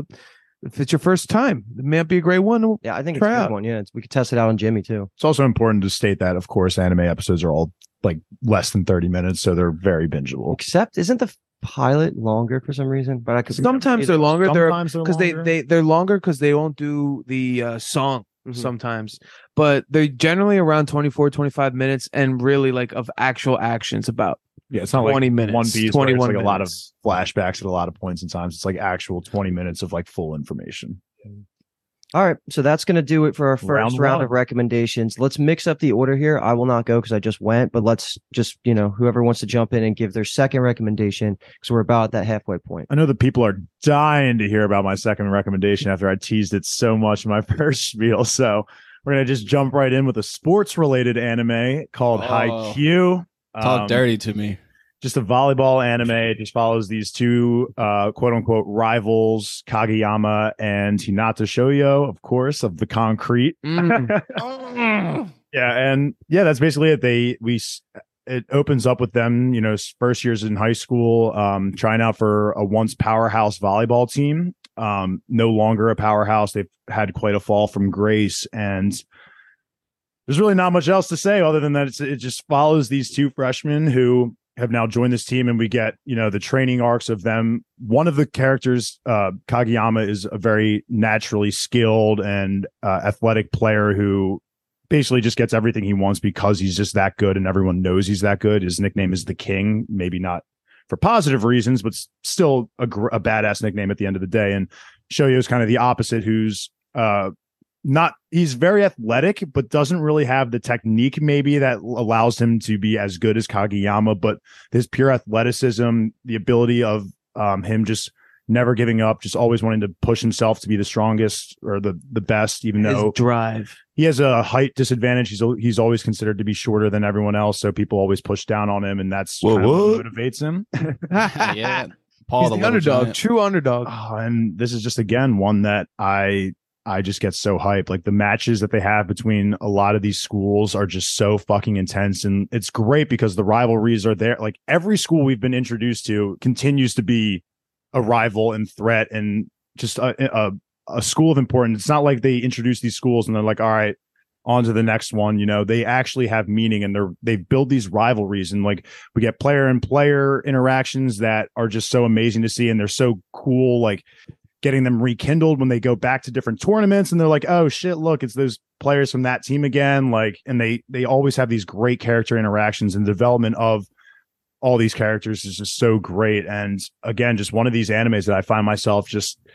if it's your first time, it might be a great one. Yeah, I think it's Try a good out. one. Yeah, we could test it out on Jimmy too. It's also important to state that, of course, anime episodes are all like less than 30 minutes, so they're very bingeable. Except, isn't the pilot longer for some reason? But I could Sometimes they're longer. They're Sometimes they're because longer. they're longer because they won't do the song Mhm. sometimes, but they're generally around 24 25 minutes, and really like of actual actions about Yeah, it's not 20 like minutes, One Piece, where it's 21 like a lot of minutes. flashbacks at a lot of points in times. It's like actual 20 minutes of like full information. All right, so that's going to do it for our first Round round one. of recommendations. Let's mix up the order here. I will not go because I just went, but let's just, whoever wants to jump in and give their second recommendation because we're about at that halfway point. I know that people are dying to hear about my second recommendation after I teased it so much in my first spiel. So we're going to just jump right in with a sports related anime called Oh. Haikyuu. Talk dirty to me. Just a volleyball anime. It just follows these two quote unquote rivals, Kageyama and Hinata Shoyo, of course, of the concrete. Mm. Yeah, and yeah, that's basically it. It opens up with them, first years in high school, trying out for a once powerhouse volleyball team. No longer a powerhouse. They've had quite a fall from grace, and there's really not much else to say other than that it just follows these two freshmen who have now joined this team, and we get the training arcs of them. One of the characters, Kageyama, is a very naturally skilled and athletic player who basically just gets everything he wants because he's just that good, and everyone knows he's that good. His nickname is the King, maybe not for positive reasons, but still a badass nickname at the end of the day. And Shoyo is kind of the opposite, who's he's very athletic, but doesn't really have the technique maybe that allows him to be as good as Kageyama. But his pure athleticism, the ability of him just never giving up, just always wanting to push himself to be the strongest or the best, even His though drive. he has a height disadvantage. He's always considered to be shorter than everyone else, so people always push down on him, and that's kind of what motivates him. Yeah, Paul He's the little underdog, giant. true underdog. Oh, and this is just again one that I just get so hyped. Like the matches that they have between a lot of these schools are just so fucking intense, and it's great because the rivalries are there. Like every school we've been introduced to continues to be a rival and threat, and just a school of importance. It's not like they introduce these schools and they're like, all right, on to the next one. They actually have meaning, and they build these rivalries, and like we get player and player interactions that are just so amazing to see, and they're so cool. Like getting them rekindled when they go back to different tournaments, and they're like, oh shit, look, it's those players from that team again. Like, and they always have these great character interactions, and the development of all these characters is just so great. And again, just one of these animes that I find myself just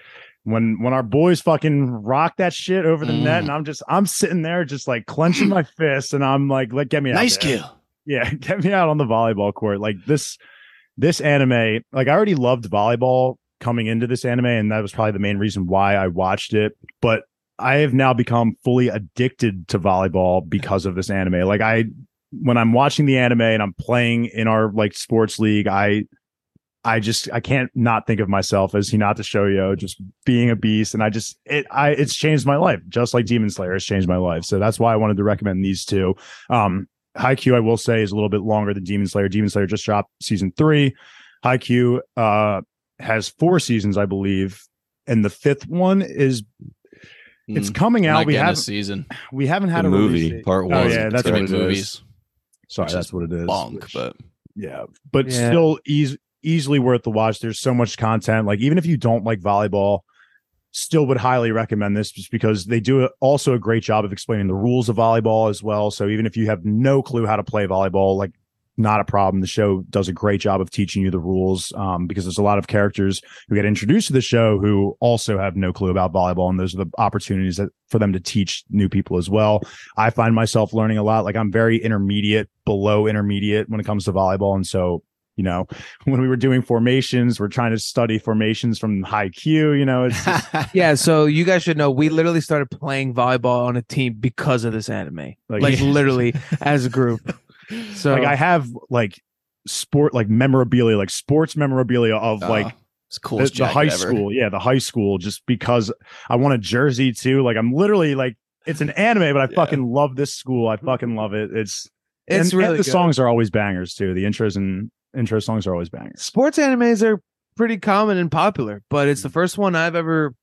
when our boys fucking rock that shit over the net, and I'm sitting there just like clenching my fists, and I'm like, get me out. Nice there. kill. Yeah, get me out on the volleyball court. Like this anime, like I already loved volleyball coming into this anime, and that was probably the main reason why I watched it. But I have now become fully addicted to volleyball because of this anime. Like when I'm watching the anime and I'm playing in our like sports league, I can't not think of myself as Hinata Shoyo just being a beast. And it's changed my life, just like Demon Slayer has changed my life. So that's why I wanted to recommend these two. Haikyuu, I will say, is a little bit longer than Demon Slayer. Demon Slayer just dropped season 3. Haikyuu has 4 seasons, I believe. And the 5th one is it's coming out. We haven't had a a movie release. part 1. Oh yeah, that's what it movies. is. Sorry, that's what it is. But Yeah. still easily worth the watch. There's so much content. Like even if you don't like volleyball, still would highly recommend this just because they do also a great job of explaining the rules of volleyball as well. So even if you have no clue how to play volleyball, like not a problem. The show does a great job of teaching you the rules because there's a lot of characters who get introduced to the show who also have no clue about volleyball. And those are the opportunities for them to teach new people as well. I find myself learning a lot. Like I'm very intermediate, below intermediate when it comes to volleyball. And so, when we were doing formations, we're trying to study formations from Haikyuu, it's just, Yeah, so you guys should know we literally started playing volleyball on a team because of this anime. Like literally as a group. So like I have like sports memorabilia of like it's coolest the high jacket ever. school. Yeah, the high school, just because I want a jersey too. Like I'm literally like, it's an anime, but I fucking love this school. I fucking love it. It's really and the good. Songs are always bangers too. The intro songs are always bangers. Sports animes are pretty common and popular, but it's the first one I've ever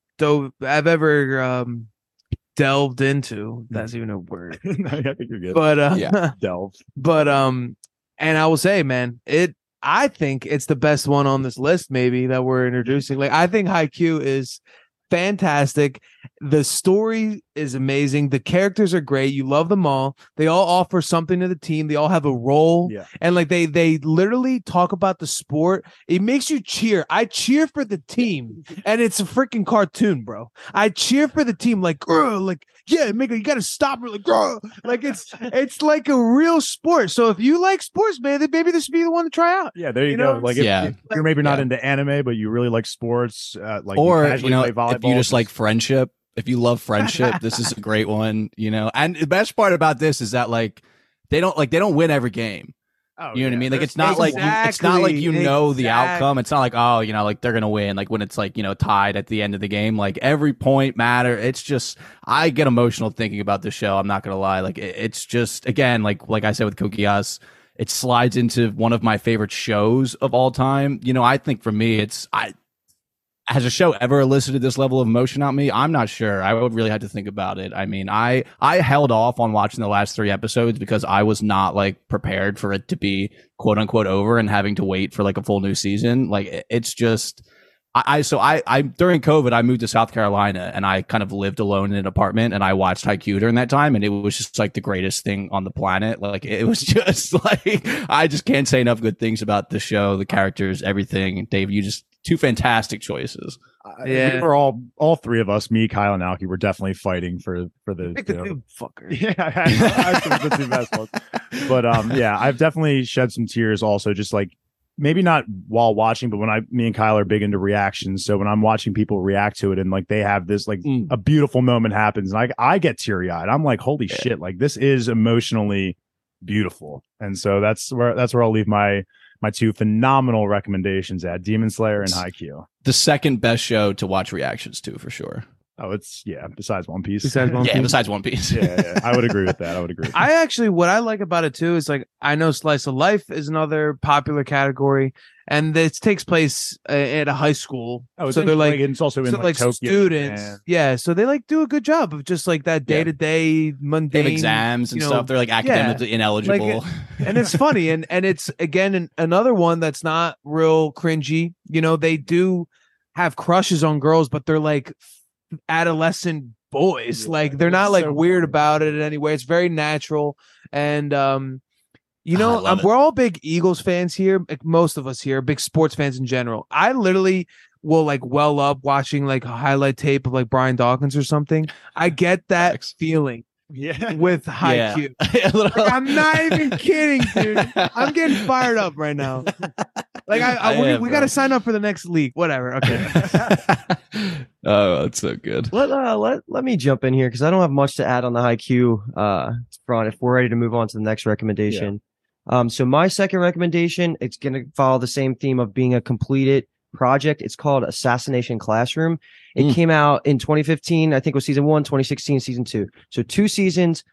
delved into. That's even a word. I think you're good. But Delve. But and I will say, man, I think it's the best one on this list, maybe that we're introducing. Like I think Haikyuu is fantastic. The story is amazing. The characters are great. You love them all. They all offer something to the team. They all have a role. Yeah. And like they literally talk about the sport. It makes you cheer. I cheer for the team. And it's a freaking cartoon, bro. I cheer for the team like, yeah, you gotta stop her, like it's like a real sport. So if you like sports, man, then maybe this should be the one to try out. Yeah, there you go. Like if you're maybe not into anime, but you really like sports, or play volleyball, if you just like friendship, if you love friendship, this is a great one. And the best part about this is that like they don't win every game. Oh, you know what I mean? Like it's not like you know the outcome. It's not like like they're gonna win. Like when it's like tied at the end of the game, like every point matter. It's just I get emotional thinking about this show. I'm not gonna lie. Like it's just again like I said with Code Geass, it slides into one of my favorite shows of all time. I think for me, has a show ever elicited this level of emotion out of me? I'm not sure. I would really have to think about it. I mean, I held off on watching the last 3 episodes because I was not like prepared for it to be quote unquote over and having to wait for like a full new season. Like it's just I during COVID I moved to South Carolina and I kind of lived alone in an apartment and I watched Haikyuu during that time and it was just like the greatest thing on the planet. Like it was just like I just can't say enough good things about the show, the characters, everything. Dave, you just 2 fantastic choices. We were all 3 of us, me, Kyle, and Alki, were definitely fighting for the fucker. Yeah, I think the 2 best ones. But I've definitely shed some tears also, just like maybe not while watching, but when me and Kyle are big into reactions. So when I'm watching people react to it and like they have this like a beautiful moment happens and I get teary eyed. I'm like, holy shit, like this is emotionally beautiful. And so that's where I'll leave my 2 phenomenal recommendations at Demon Slayer and Haikyuu. The second best show to watch reactions to for sure. Oh, it's besides One Piece. Besides One Piece. Yeah, I would agree with that. I actually, what I like about it too is like I know Slice of Life is another popular category, and this takes place at a high school. Oh, so they're like it's also in like Tokyo, students. and... Yeah, so they like do a good job of just like that day to day mundane they have exams and stuff. They're like academically ineligible, and it's funny, and it's again another one that's not real cringy. They do have crushes on girls, but they're like adolescent boys. Like they're not like weird about it in any way. It's very natural. And we're all big Eagles fans here. Like most of us here are big sports fans in general. I literally will like well up watching like a highlight tape of like Brian Dawkins or something. I get that Facts. feeling Yeah. with Haikyuu. Like, I'm not even kidding, dude. I'm getting fired up right now. Like we got to sign up for the next league. Whatever. Okay. Oh, that's so good. Let me jump in here because I don't have much to add on the Haikyuu front. If we're ready to move on to the next recommendation, so my second recommendation, it's going to follow the same theme of being a completed project. It's called Assassination Classroom. It came out in 2015. I think it was season 1, 2016, season 2. So 2 seasons,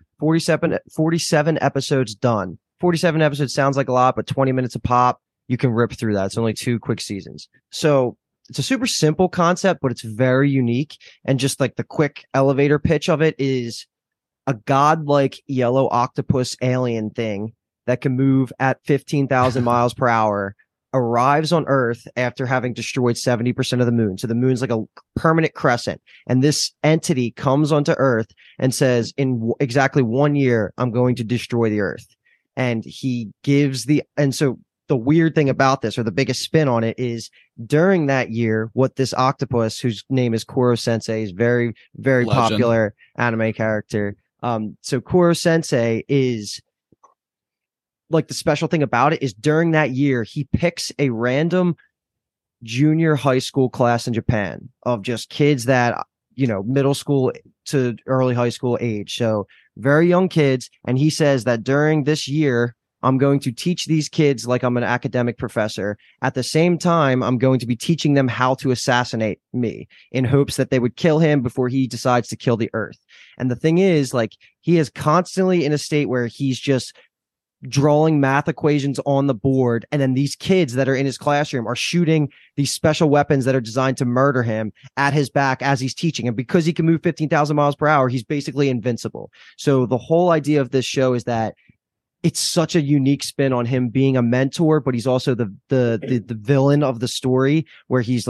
47 episodes done. 47 episodes sounds like a lot, but 20 minutes a pop. You can rip through that. It's only 2 quick seasons. So it's a super simple concept, but it's very unique. And just like the quick elevator pitch of it is a godlike yellow octopus alien thing that can move at 15,000 miles per hour arrives on Earth after having destroyed 70% of the moon. So the moon's like a permanent crescent. And this entity comes onto Earth and says, in exactly 1 year, I'm going to destroy the Earth. And he gives so the weird thing about this, or the biggest spin on it, is during that year, what this octopus, whose name is Kuro Sensei, is very, very Legend. popular anime character. So Kuro Sensei is like, the special thing about it is during that year, he picks a random junior high school class in Japan of just kids that, middle school to early high school age. So very young kids. And he says that during this year, I'm going to teach these kids like I'm an academic professor. At the same time, I'm going to be teaching them how to assassinate me in hopes that they would kill him before he decides to kill the Earth. And the thing is, like, he is constantly in a state where he's just drawing math equations on the board, and then these kids that are in his classroom are shooting these special weapons that are designed to murder him at his back as he's teaching. And because he can move 15,000 miles per hour, he's basically invincible. So the whole idea of this show is that it's such a unique spin on him being a mentor, but he's also the villain of the story, where he's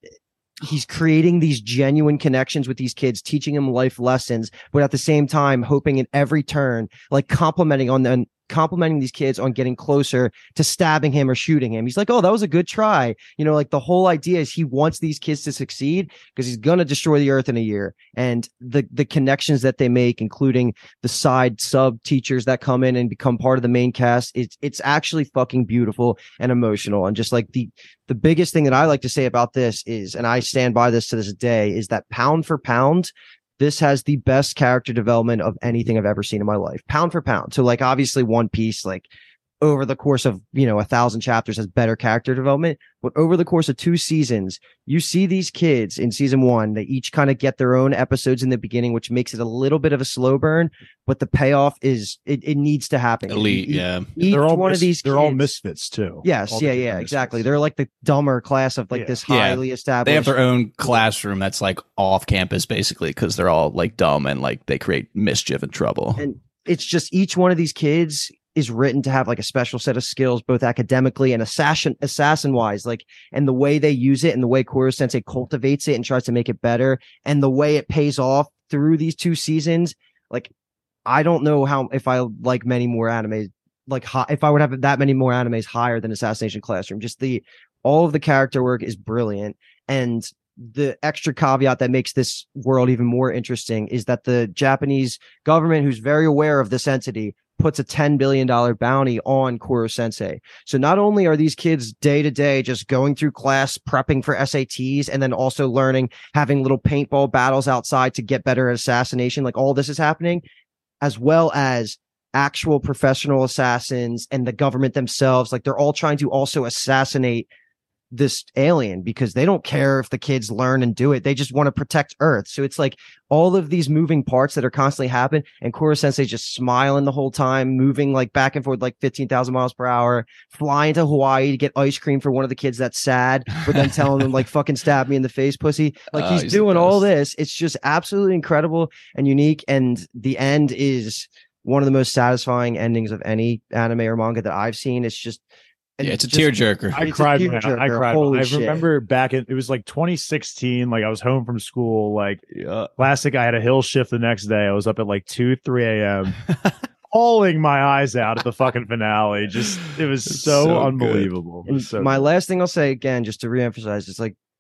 creating these genuine connections with these kids, teaching them life lessons, but at the same time hoping in every turn, like complimenting these kids on getting closer to stabbing him or shooting him. He's like, oh, that was a good try. Like, the whole idea is he wants these kids to succeed because he's going to destroy the Earth in a year. And the connections that they make, including the side sub teachers that come in and become part of the main cast, it's actually fucking beautiful and emotional. And just like the biggest thing that I like to say about this is, and I stand by this to this day, is that pound for pound, this has the best character development of anything I've ever seen in my life, pound for pound. So, like, obviously One Piece, like, over the course of 1,000 chapters has better character development, but over the course of 2 seasons, you see these kids in season 1, they each kind of get their own episodes in the beginning, which makes it a little bit of a slow burn, but the payoff is it needs to happen. Elite, yeah. Each one of these they're all kids- misfits too. Yes, All yeah, different yeah, exactly. misfits. They're like the dumber class of like this Yeah. highly established. They have their own classroom that's like off campus, basically, because they're all like dumb and like they create mischief and trouble. And it's just each one of these kids is written to have like a special set of skills, both academically and assassin wise, like, and the way they use it and the way Kuro Sensei cultivates it and tries to make it better and the way it pays off through these 2 seasons. Like, I don't know if I like many more animes, like if I would have that many more animes higher than Assassination Classroom. Just all of the character work is brilliant. And the extra caveat that makes this world even more interesting is that the Japanese government, who's very aware of this entity, puts a $10 billion bounty on Kuro Sensei. So not only are these kids day to day just going through class, prepping for SATs, and then also learning, having little paintball battles outside to get better at assassination, like all this is happening, as well as actual professional assassins and the government themselves. Like, they're all trying to also assassinate this alien because they don't care if the kids learn and do it. They just want to protect Earth. So it's like all of these moving parts that are constantly happening, and Kuro Sensei just smiling the whole time, moving like back and forth like 15,000 miles per hour, flying to Hawaii to get ice cream for one of the kids that's sad, but then telling them like, fucking stab me in the face, pussy. Like, he's doing all this. It's just absolutely incredible and unique. And the end is one of the most satisfying endings of any anime or manga that I've seen. It's just, yeah, it's a tearjerker. I It's a cried, man. tearjerker. I cried. Holy I shit. remember it was like 2016. Like, I was home from school. Like, classic. I had a hill shift the next day. I was up at like 2-3 a.m. hauling my eyes out at the fucking finale. Just, it was so so unbelievable. It was so my good. last thing I'll say again, just to reemphasize, it's like,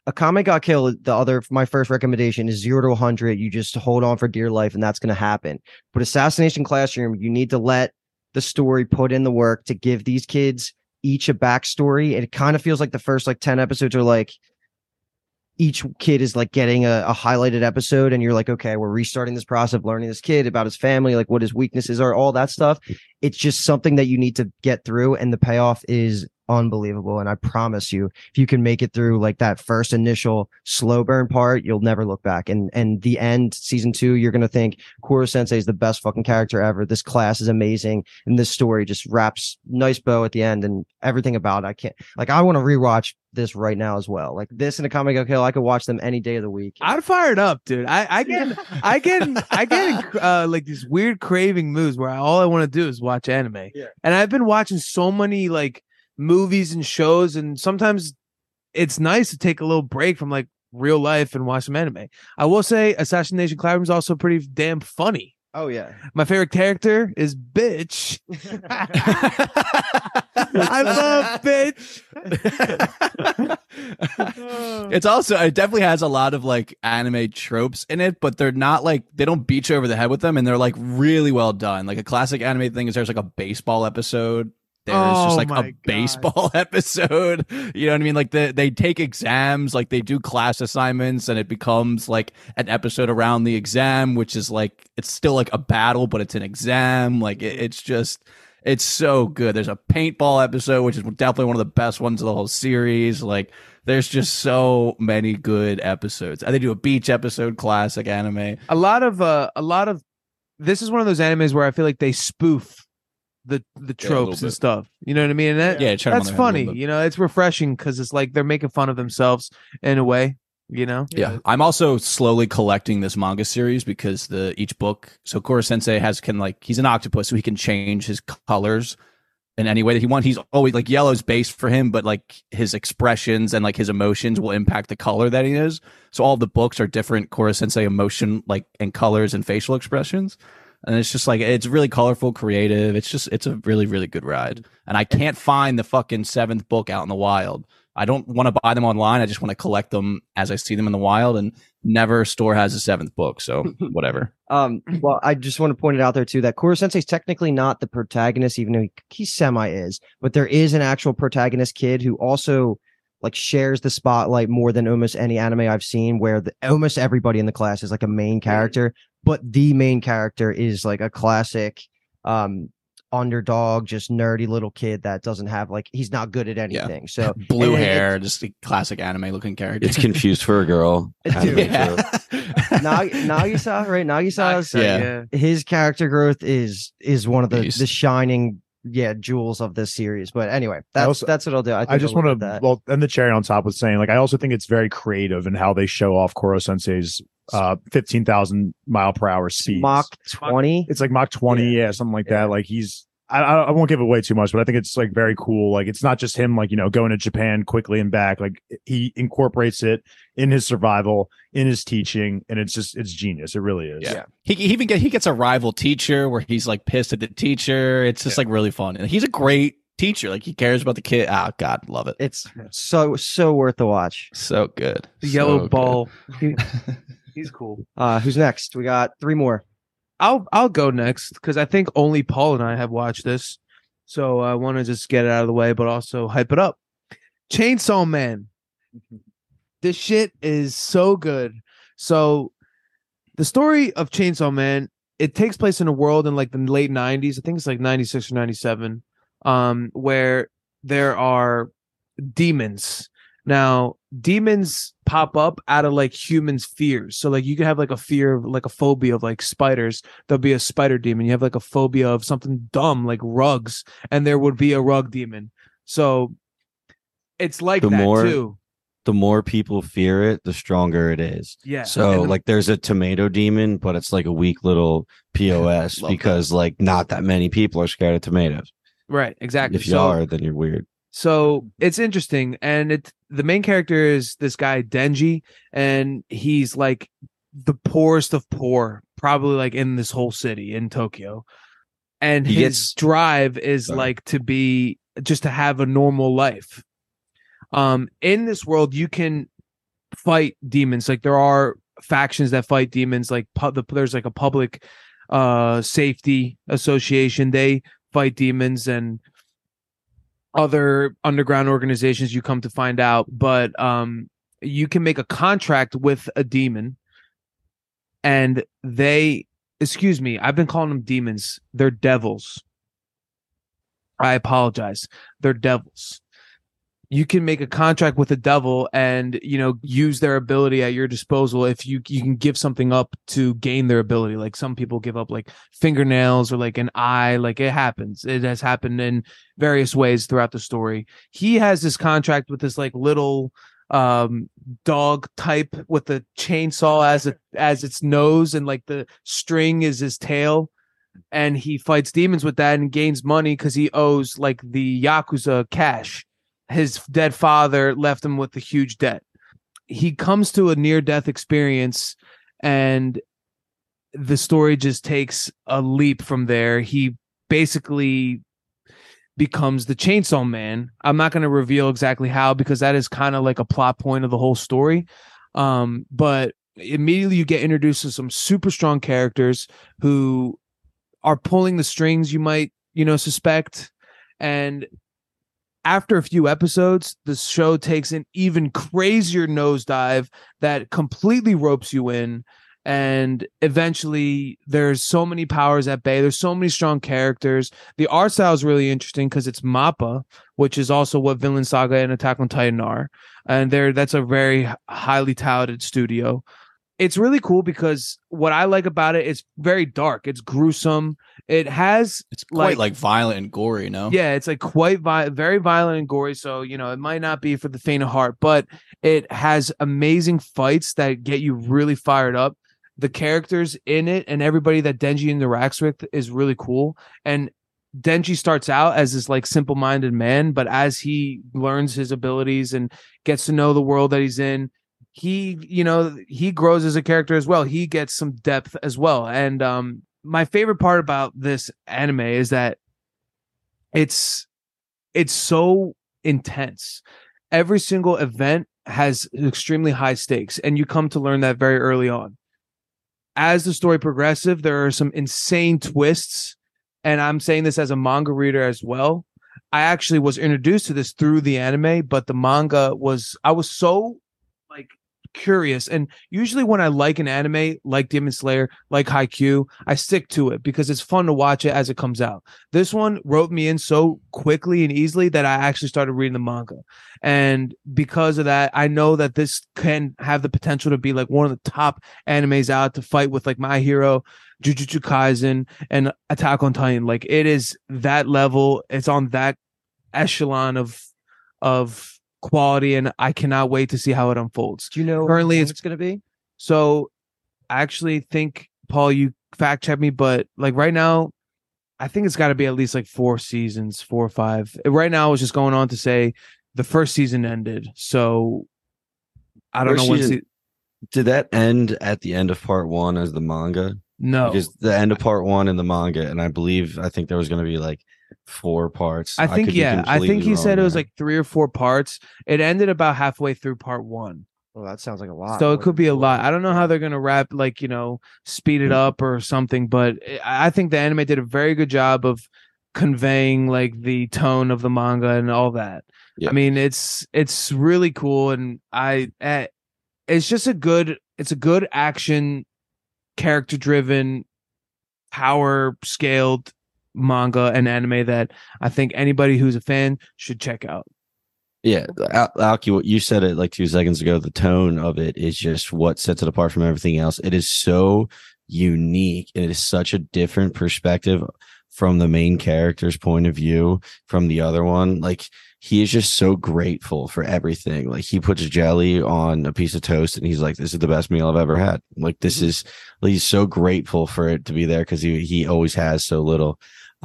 Akame got killed. My first recommendation is 0 to 100. You just hold on for dear life, and that's going to happen. But Assassination Classroom, you need to let the story put in the work to give these kids each a backstory. And it kind of feels like the first like 10 episodes are like each kid is like getting a highlighted episode, and you're like, okay, we're restarting this process of learning this kid about his family, like what his weaknesses are, all that stuff. It's just something that you need to get through, and the payoff is unbelievable. And I promise you, if you can make it through like that first initial slow burn part, you'll never look back. And the end, season 2, you're gonna think Kuro Sensei is the best fucking character ever. This class is amazing, and this story just wraps nice bow at the end, and everything about it. I want to rewatch this right now as well. Like this and Akame ga Kill, I could watch them any day of the week. I'd fire it up, dude. I get like these weird craving moods where all I want to do is watch anime. Yeah. And I've been watching so many like movies and shows, and sometimes it's nice to take a little break from like real life and watch some anime. I will say Assassination Classroom is also pretty damn funny. Oh yeah. My favorite character is Bitch. I love Bitch. It definitely has a lot of like anime tropes in it, but they're not like, they don't beat you over the head with them, and they're like really well done. Like a classic anime thing is there's like a baseball episode. There's just like a baseball episode. You know what I mean? Like they take exams, like they do class assignments, and it becomes like an episode around the exam, which is like, it's still like a battle, but it's an exam. Like it's so good. There's a paintball episode, which is definitely one of the best ones of the whole series. Like there's just so many good episodes. They do a beach episode, classic anime. A lot of this is one of those animes where I feel like they spoof the tropes and stuff. You know what I mean? And that's funny. You know, it's refreshing because it's like they're making fun of themselves in a way. You know? Yeah. I'm also slowly collecting this manga series because each book. So Kuro Sensei he's an octopus, so he can change his colors in any way that he wants. He's always like yellow's base for him, but like his expressions and like his emotions will impact the color that he is. So all the books are different Kuro Sensei emotion, like, and colors and facial expressions. And it's just like, it's really colorful, creative. It's a really, really good ride. And I can't find the fucking 7th book out in the wild. I don't want to buy them online. I just want to collect them as I see them in the wild, and never store has a 7th book. So whatever. Well, I just want to point it out there too, that Kuro Sensei is technically not the protagonist, even though he semi is, but there is an actual protagonist kid who also like shares the spotlight more than almost any anime I've seen, where almost everybody in the class is like a main character, but the main character is like a classic underdog, just nerdy little kid that doesn't have like, he's not good at anything. Yeah. So blue hair, just a classic anime looking character. It's confused for a girl. Nagisa, right? Nagisa, his character growth is one of the shining jewels of this series. But anyway, that's what I'll do. I just want to and the cherry on top was saying, like, I also think it's very creative in how they show off Kuro Sensei's 15,000 mile per hour speed. Mach 20. It's like Mach 20, something like that. Like I won't give away too much, but I think it's like very cool. Like it's not just him, like, you know, going to Japan quickly and back. Like he incorporates it in his survival, in his teaching, and it's genius. It really is. Yeah. He gets a rival teacher where he's like pissed at the teacher. It's just like really fun, and he's a great teacher. Like he cares about the kid. Oh God, love it. It's so worth the watch. So good. The yellow ball. He's cool. Who's next? We got 3 more. I'll go next because I think only Paul and I have watched this, so I want to just get it out of the way, but also hype it up. Chainsaw Man. This shit is so good. So the story of Chainsaw Man, it takes place in a world in like the late 90s. I think it's like 96 or 97, where there are demons. Now, demons pop up out of like humans' fears. So like you can have like a fear of like a phobia of like spiders. There'll be a spider demon. You have like a phobia of something dumb like rugs, and there would be a rug demon. So it's like too. The more people fear it, the stronger it is. Yeah. So like there's a tomato demon, but it's like a weak little POS because like not that many people are scared of tomatoes. Right. Exactly. If you are, then you're weird. So it's interesting, and the main character is this guy Denji, and he's like the poorest of poor, probably like in this whole city in Tokyo, and his drive is like to have a normal life. In this world, you can fight demons. Like there are factions that fight demons. Like there's like a public safety association. They fight demons, and other underground organizations you come to find out. But you can make a contract with a demon, and excuse me, I've been calling them demons. They're devils. I apologize. They're devils. You can make a contract with a devil and, use their ability at your disposal. If you can give something up to gain their ability, like some people give up like fingernails or like an eye, like it happens. It has happened in various ways throughout the story. He has this contract with this like little dog type with the chainsaw as its nose, and like the string is his tail. And he fights demons with that and gains money because he owes like the Yakuza cash. His dead father left him with a huge debt. He comes to a near-death experience, and the story just takes a leap from there. He basically becomes the Chainsaw Man. I'm not going to reveal exactly how, because that is kind of like a plot point of the whole story. But immediately you get introduced to some super strong characters who are pulling the strings you might, suspect. And after a few episodes, the show takes an even crazier nosedive that completely ropes you in. And eventually there's so many powers at bay. There's so many strong characters. The art style is really interesting because it's MAPPA, which is also what Vinland Saga and Attack on Titan are. And that's a very highly touted studio. It's really cool because what I like about it, it's very dark. It's gruesome. It's quite like violent and gory, no? Yeah, it's like quite very violent and gory. So, it might not be for the faint of heart, but it has amazing fights that get you really fired up. The characters in it and everybody that Denji interacts with is really cool. And Denji starts out as this like simple-minded man, but as he learns his abilities and gets to know the world that he's in, he grows as a character as well. He gets some depth as well. And my favorite part about this anime is that it's so intense. Every single event has extremely high stakes, and you come to learn that very early on. As the story progresses, there are some insane twists, and I'm saying this as a manga reader as well. I actually was introduced to this through the anime, but the manga I was so like curious. And usually when I like an anime like Demon Slayer, like Haikyuu, I stick to it because it's fun to watch it as it comes out. This one wrote me in so quickly and easily that I actually started reading the manga. And because of that, I know that this can have the potential to be like one of the top animes out to fight with like My Hero, Jujutsu Kaisen, and Attack on Titan. Like it is that level. It's on that echelon of quality, and I cannot wait to see how it unfolds. Do you know currently it's going to be? So I actually think, Paul, you fact check me, but like right now, I think it's got to be at least like 4 seasons, 4 or 5. Right now, I was just going on to say the first season ended. So I don't know when. Did that end at the end of part 1 as the manga? No, because the end of part 1 in the manga, and I think there was going to be like 4 parts. I think he said it was like 3 or 4 parts. It ended about halfway through part 1. Well, that sounds like a lot. So it could be a lot. I don't know how they're going to wrap, like, speed it up or something, but I think the anime did a very good job of conveying like the tone of the manga and all that. Yeah. I mean, it's really cool, and it's just a good action, character driven, power scaled manga and anime that I think anybody who's a fan should check out. Yeah, Alki, what you said it like 2 seconds ago, the tone of it is just what sets it apart from everything else. It is so unique. It is such a different perspective from the main character's point of view from the other one. Like, he is just so grateful for everything. Like, he puts jelly on a piece of toast and he's like, this is the best meal I've ever had. Like, he's so grateful for it to be there because he always has so little.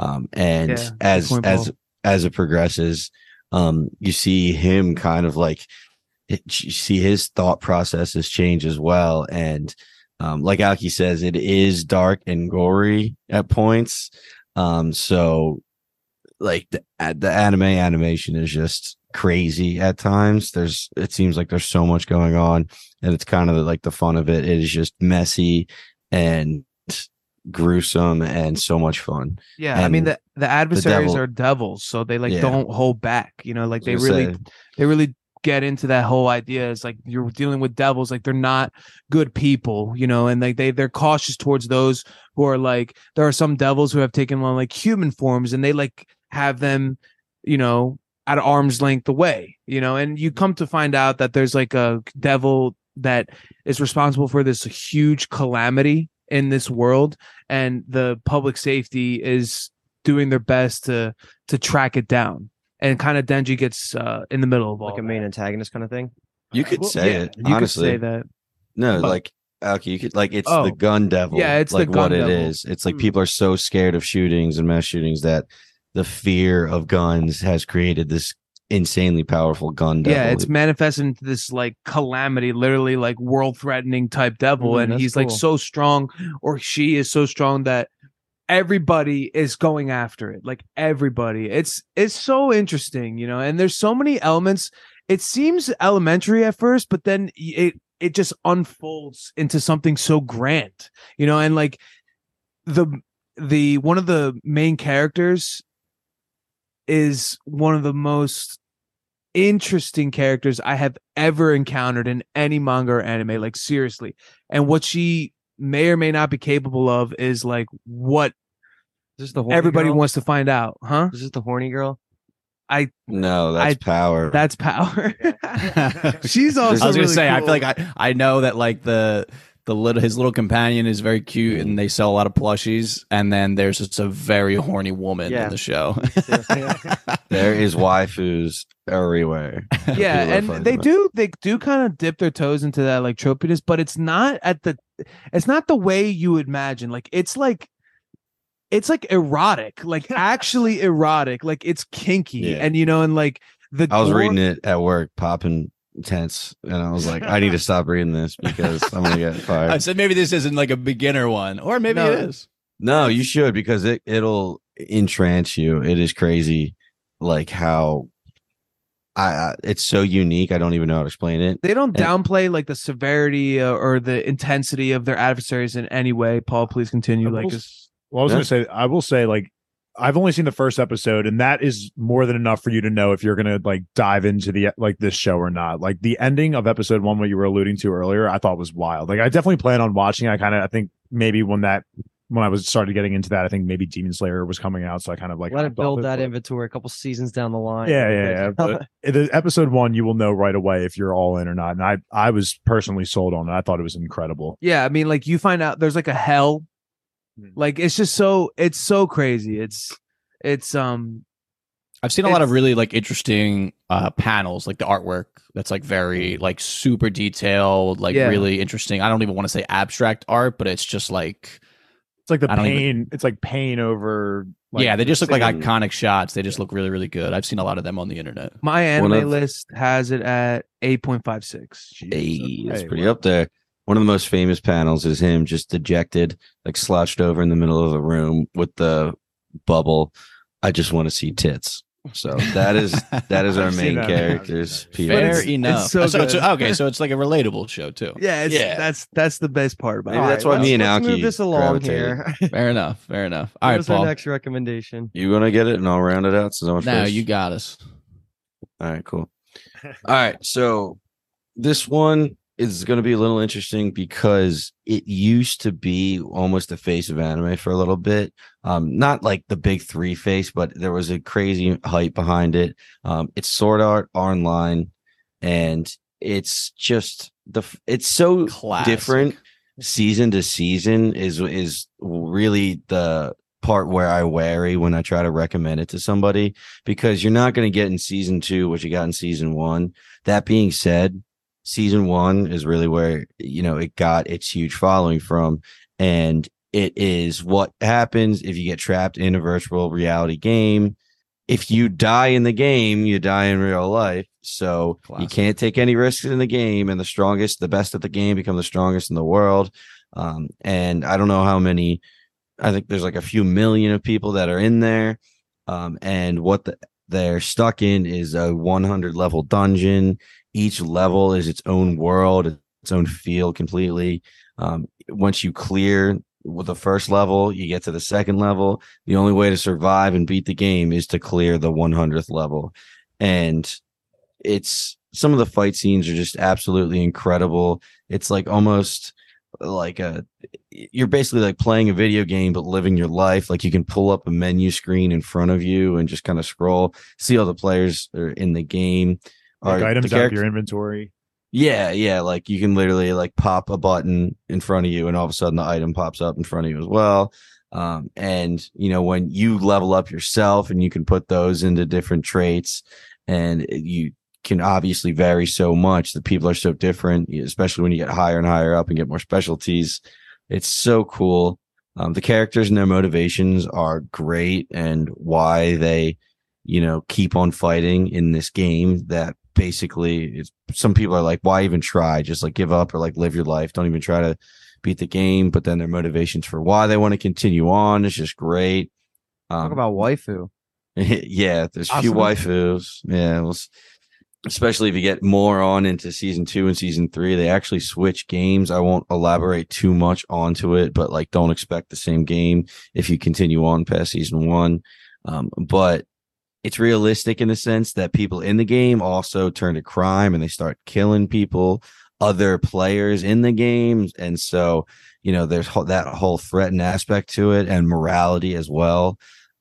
As it progresses, you see him kind of like, you see his thought processes change as well. And like Alki says, it is dark and gory at points. So like the anime animation is just crazy at times. It seems like there's so much going on, and it's kind of like the fun of it. It is just messy and gruesome and so much fun. Yeah, And I mean the adversaries devil- are devils, so they like Yeah. don't hold back. You know, like I was gonna say, they really get into that whole idea. It's like you're dealing with devils, like they're not good people, you know, and like they're cautious towards those who are like, there are some devils who have taken on like human forms, and they like have them, you know, at arm's length away, you know, and you come to find out that there's like a devil that is responsible for this huge calamity in this world, and the public safety is doing their best to track it down. And kind of Denji gets in the middle of all Like a that. main antagonist kind of thing. you could say it You honestly. could say that. No, But- like okay, you could like it's Oh. the gun devil. Yeah, it's the like gun what devil. it is. It's like Hmm. people are so scared of shootings and mass shootings that the fear of guns has created this insanely powerful gun devil. Yeah, it's manifested into this like calamity, literally like world threatening type devil. Mhm, And that's he's like cool. so strong, or she is so strong that everybody is going after it. Like everybody. It's so interesting, you know, and there's so many elements. It seems elementary at first, but then it just unfolds into something so grand, you know, and like the one of the main characters is one of the most interesting characters I have ever encountered in any manga or anime, like seriously. And what she may or may not be capable of is like what Is this the horny everybody girl? wants to find out, huh? Is this the horny girl? no, that's power. That's power. She's also I was gonna really say, I cool. feel like I know that like the his little companion is very cute, and they sell a lot of plushies. And then there's just a very horny woman Yeah. in the show. There is waifus everywhere. Yeah, People are and fucking they about- do kind of dip their toes into that like tropiness, but it's not the way you would imagine. Like it's like erotic, like actually erotic, like it's kinky. Yeah. And you know, and like I was reading it at work, popping tense, and I was like, I need to stop reading this because I'm gonna get I fired. said maybe this isn't like a beginner one, or maybe No. it is. No, you should because it'll entrance you. It is crazy, like how it's so unique. I don't even know how to explain it. They don't And- downplay like the severity or the intensity of their adversaries in any way. Paul, please continue. I Like, will Well, I was Yeah. going to say, I will say, like, I've only seen the first episode, and that is more than enough for you to know if you're going to like dive into the like this show or not. Like the ending of episode 1, what you were alluding to earlier, I thought was wild. Like I definitely plan on watching. I think maybe when I was started getting into that, I think maybe Demon Slayer was coming out, so I kind of like Let it hopped off build that but- inventory a couple seasons down the line. Yeah. But the episode 1, you will know right away if you're all in or not. And I was personally sold on it. I thought it was incredible. yeah, I mean, like you find out there's like a hell. Hmm. Like it's so crazy. It's I've seen a lot of It's- really like interesting panels, like the artwork that's like very like super detailed, like Yeah. really interesting. I don't even want to say abstract art, but it's just like It's like the I don't pain. even- It's like pain over. Like, yeah, they just look like city. iconic shots. They just look really, really good. I've seen a lot of them on the internet. my anime of- list has it at 8.56. Hey, that's Hey, pretty wow. up there. One of the most famous panels is him just dejected, like slouched over in the middle of the room with the bubble. I just want to see tits. So that is our I've seen main that. character's Fair POV. Fair It's- enough. it's so good. Okay, so it's like a relatable show too. Yeah, that's the best part about Maybe it. that's why me and let's move Alki this along gravitated. here. Fair enough. Fair enough. All What right, was our Paul. next recommendation? You gonna get it and I'll round it out since I'm Now first? you got us. All right, cool. All right, so this one is going to be a little interesting because it used to be almost the face of anime for a little bit. Not like the big 3 face, but there was a crazy hype behind it. It's Sword Art Online, and it's just it's so Classic. different season to season is really the part where I worry when I try to recommend it to somebody, because you're not going to get in season 2 what you got in season 1. That being said, season 1 is really where, you know, it got its huge following from. And it is what happens if you get trapped in a virtual reality game. If you die in the game, you die in real life. So you Classic. can't take any risks in the game, and the best at the game become the strongest in the world. And I don't know how many, I think there's like a few million of people that are in there. And what they're stuck in is a 100 level dungeon. Each level is its own world, its own field completely. Once you clear with the first level, you get to the second level. The only way to survive and beat the game is to clear the 100th level. And it's some of the fight scenes are just absolutely incredible. It's like almost like you're basically like playing a video game but living your life. Like you can pull up a menu screen in front of you and just kind of scroll, see all the players are in the game, like items out of your inventory. Yeah, like you can literally like pop a button in front of you and all of a sudden the item pops up in front of you as well. And you know, when you level up yourself and you can put those into different traits, and you can obviously vary so much. The people are so different, especially when you get higher and higher up and get more specialties. It's so cool. The characters and their motivations are great, and why they, you know, keep on fighting in this game that basically some people are like, why even try? Just like give up or like live your life. Don't even try to beat the game. But then their motivations for why they want to continue on is just great. Talk about waifu. Yeah, there's a few waifus. Yeah, especially if you get more on into season 2 and season 3, they actually switch games. I won't elaborate too much onto it, but like don't expect the same game if you continue on past season 1. But it's realistic in the sense that people in the game also turn to crime and they start killing people, other players in the game. And so, you know, there's that whole threatened aspect to it and morality as well.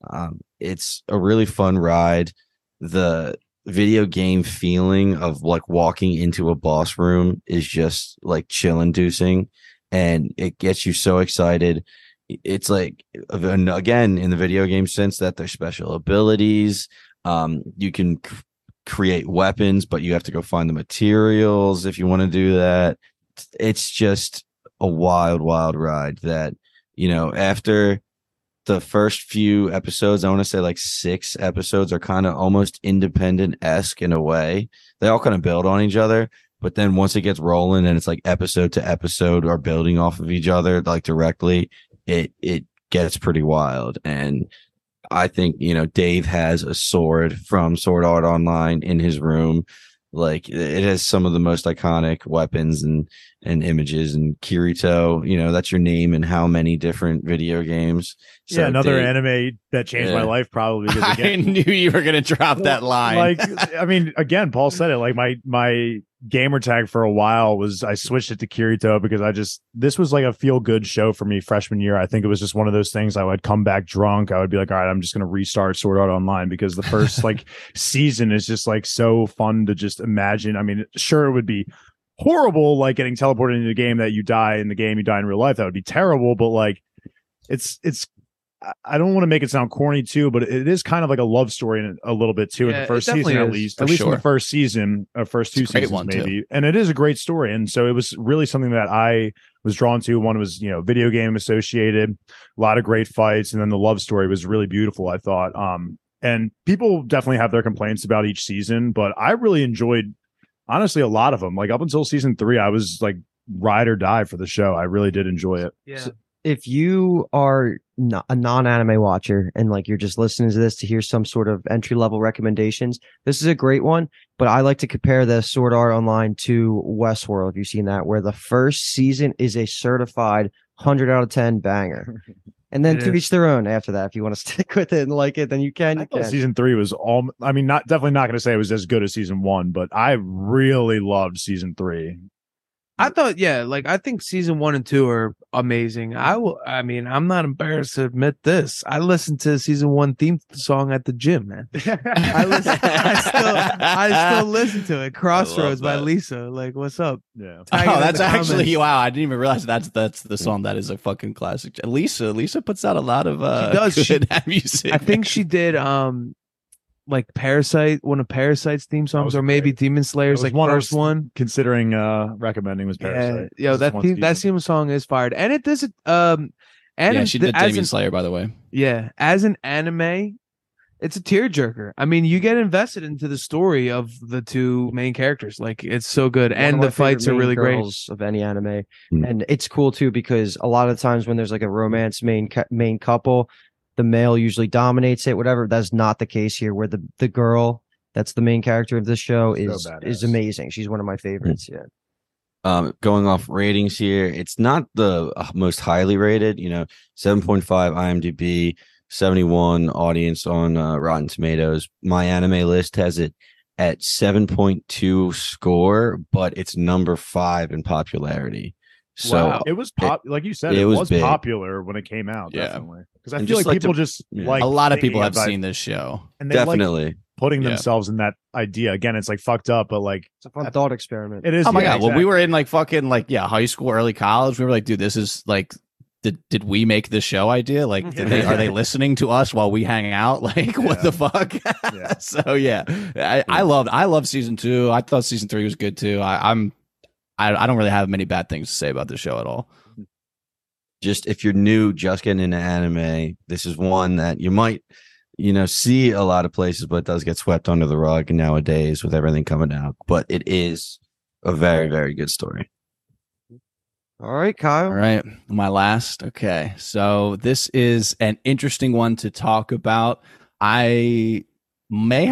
It's a really fun ride. The video game feeling of like walking into a boss room is just like chill inducing, and it gets you so excited. It's like, again, in the video game sense, that there's special abilities. You can create weapons, but you have to go find the materials if you want to do that. It's just a wild ride that, you know, after the first few episodes, I want to say like 6 episodes are kind of almost independent-esque in a way. They all kind of build on each other, but then once it gets rolling and it's like episode to episode are building off of each other like directly, it gets pretty wild. And I think, you know, Dave has a sword from Sword Art Online in his room. Like it has some of the most iconic weapons and images, and Kirito, you know, that's your name in how many different video games. So yeah, another anime that changed my life probably. Because again, I knew you were going to drop that line. Like, I mean, again, Paul said it. Like my gamer tag for a while was I switched it to Kirito because this was like a feel good show for me freshman year. I think it was just one of those things. I would come back drunk. I would be like, all right, I'm just going to restart Sword Art Online because the first like season is just like so fun to just imagine. I mean, sure, it would be horrible, like getting teleported into the game that you die in the game, you die in real life. That would be terrible. But like, it's I don't want to make it sound corny too, but it is kind of like a love story in a little bit too. In the first season, at least in the first season, first 2 seasons maybe. And it is a great story. And so it was really something that I was drawn to. One was, you know, video game associated, a lot of great fights, and then the love story was really beautiful, I thought. And people definitely have their complaints about each season, but I really enjoyed, honestly, a lot of them. Like up until season 3, I was like ride or die for the show. I really did enjoy it. Yeah. So if you are a non-anime watcher and like you're just listening to this to hear some sort of entry-level recommendations, this is a great one. But I like to compare the Sword Art Online to Westworld. If you've seen that, where the first season is a certified 100 out of 10 banger. And then to each their own after that. If you want to stick with it and like it, then you can. I thought season 3 was definitely not going to say it was as good as season 1, but I really loved season 3. I thought, I think season 1 and 2 are amazing. I mean, I'm not embarrassed to admit this. I listened to season 1 theme song at the gym, man. I still listen to it. Crossroads by Lisa. Like, what's up? Yeah. That's actually, wow. I didn't even realize that's the song. That is a fucking classic. Lisa puts out a lot of good music. I think she did like Parasite, one of Parasite's theme songs, or maybe Demon Slayer's like first one. Considering recommending was Parasite. Yeah, that theme song is fired, and it does it. She did Demon Slayer, by the way. Yeah, as an anime, it's a tearjerker. I mean, you get invested into the story of the 2 main characters. Like, it's so good, and the fights are really great of any anime. And it's cool too because a lot of times when there's like a romance main couple, the male usually dominates it, whatever. That's not the case here, where the girl that's the main character of this show So is badass. amazing. She's one of my favorites. Yeah. Going off ratings here, it's not the most highly rated, 7.5 IMDb, 71 audience on Rotten Tomatoes. My anime list has it at 7.2 score, but it's number 5 in popularity. So Wow. It was like you said, it it was was big. popular when it came out. Yeah. Definitely, because I And feel just like like people to- just yeah. like A lot of people thinking have about- seen this show. and they like definitely. putting Yeah. themselves in that idea. Again, it's like fucked up, but like It's a fun thought experiment. it is. Oh my yeah, god! When we exactly. were in like fucking like high school, early college, we were like, dude, this is like, did we make this show idea? Like, are they listening to us while we hang out? Like, what Yeah. the fuck? Yeah. So yeah, I love season 2. I thought season 3 was good too. I don't really have many bad things to say about the show at all. Just if you're new, just getting into anime, this is one that you might, see a lot of places, but it does get swept under the rug nowadays with everything coming out. But it is a very, very good story. All right, Kyle. All right, my last. Okay, so this is an interesting one to talk about. I may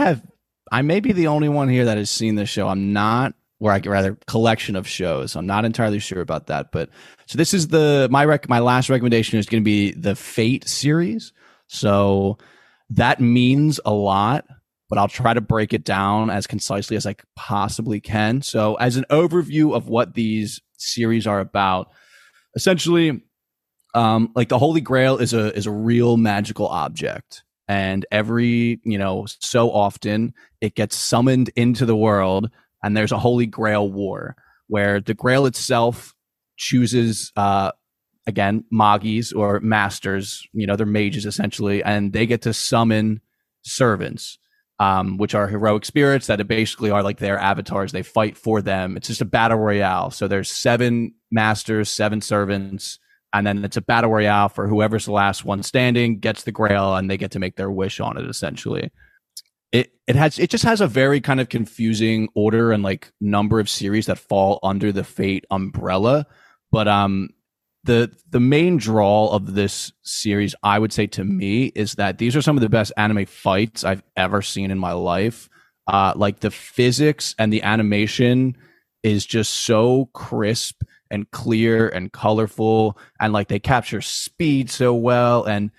be the only one here that has seen this show. I'm not, or I rather collection of shows. I'm not entirely sure about that. But so this is my last recommendation is going to be the Fate series. So that means a lot, but I'll try to break it down as concisely as I possibly can. So as an overview of what these series are about, essentially, like the Holy Grail is a real magical object. And every, so often it gets summoned into the world, and there's a Holy Grail war where the Grail itself chooses, again, Magis or masters, they're mages essentially, and they get to summon servants, which are heroic spirits that basically are like their avatars. They fight for them. It's just a battle royale. So there's 7 masters, 7 servants, and then it's a battle royale for whoever's the last one standing gets the Grail, and they get to make their wish on it essentially. It just has a very kind of confusing order and like number of series that fall under the Fate umbrella. But the main draw of this series, I would say to me, is that these are some of the best anime fights I've ever seen in my life. Like the physics and the animation is just so crisp and clear and colorful, and like they capture speed so well. And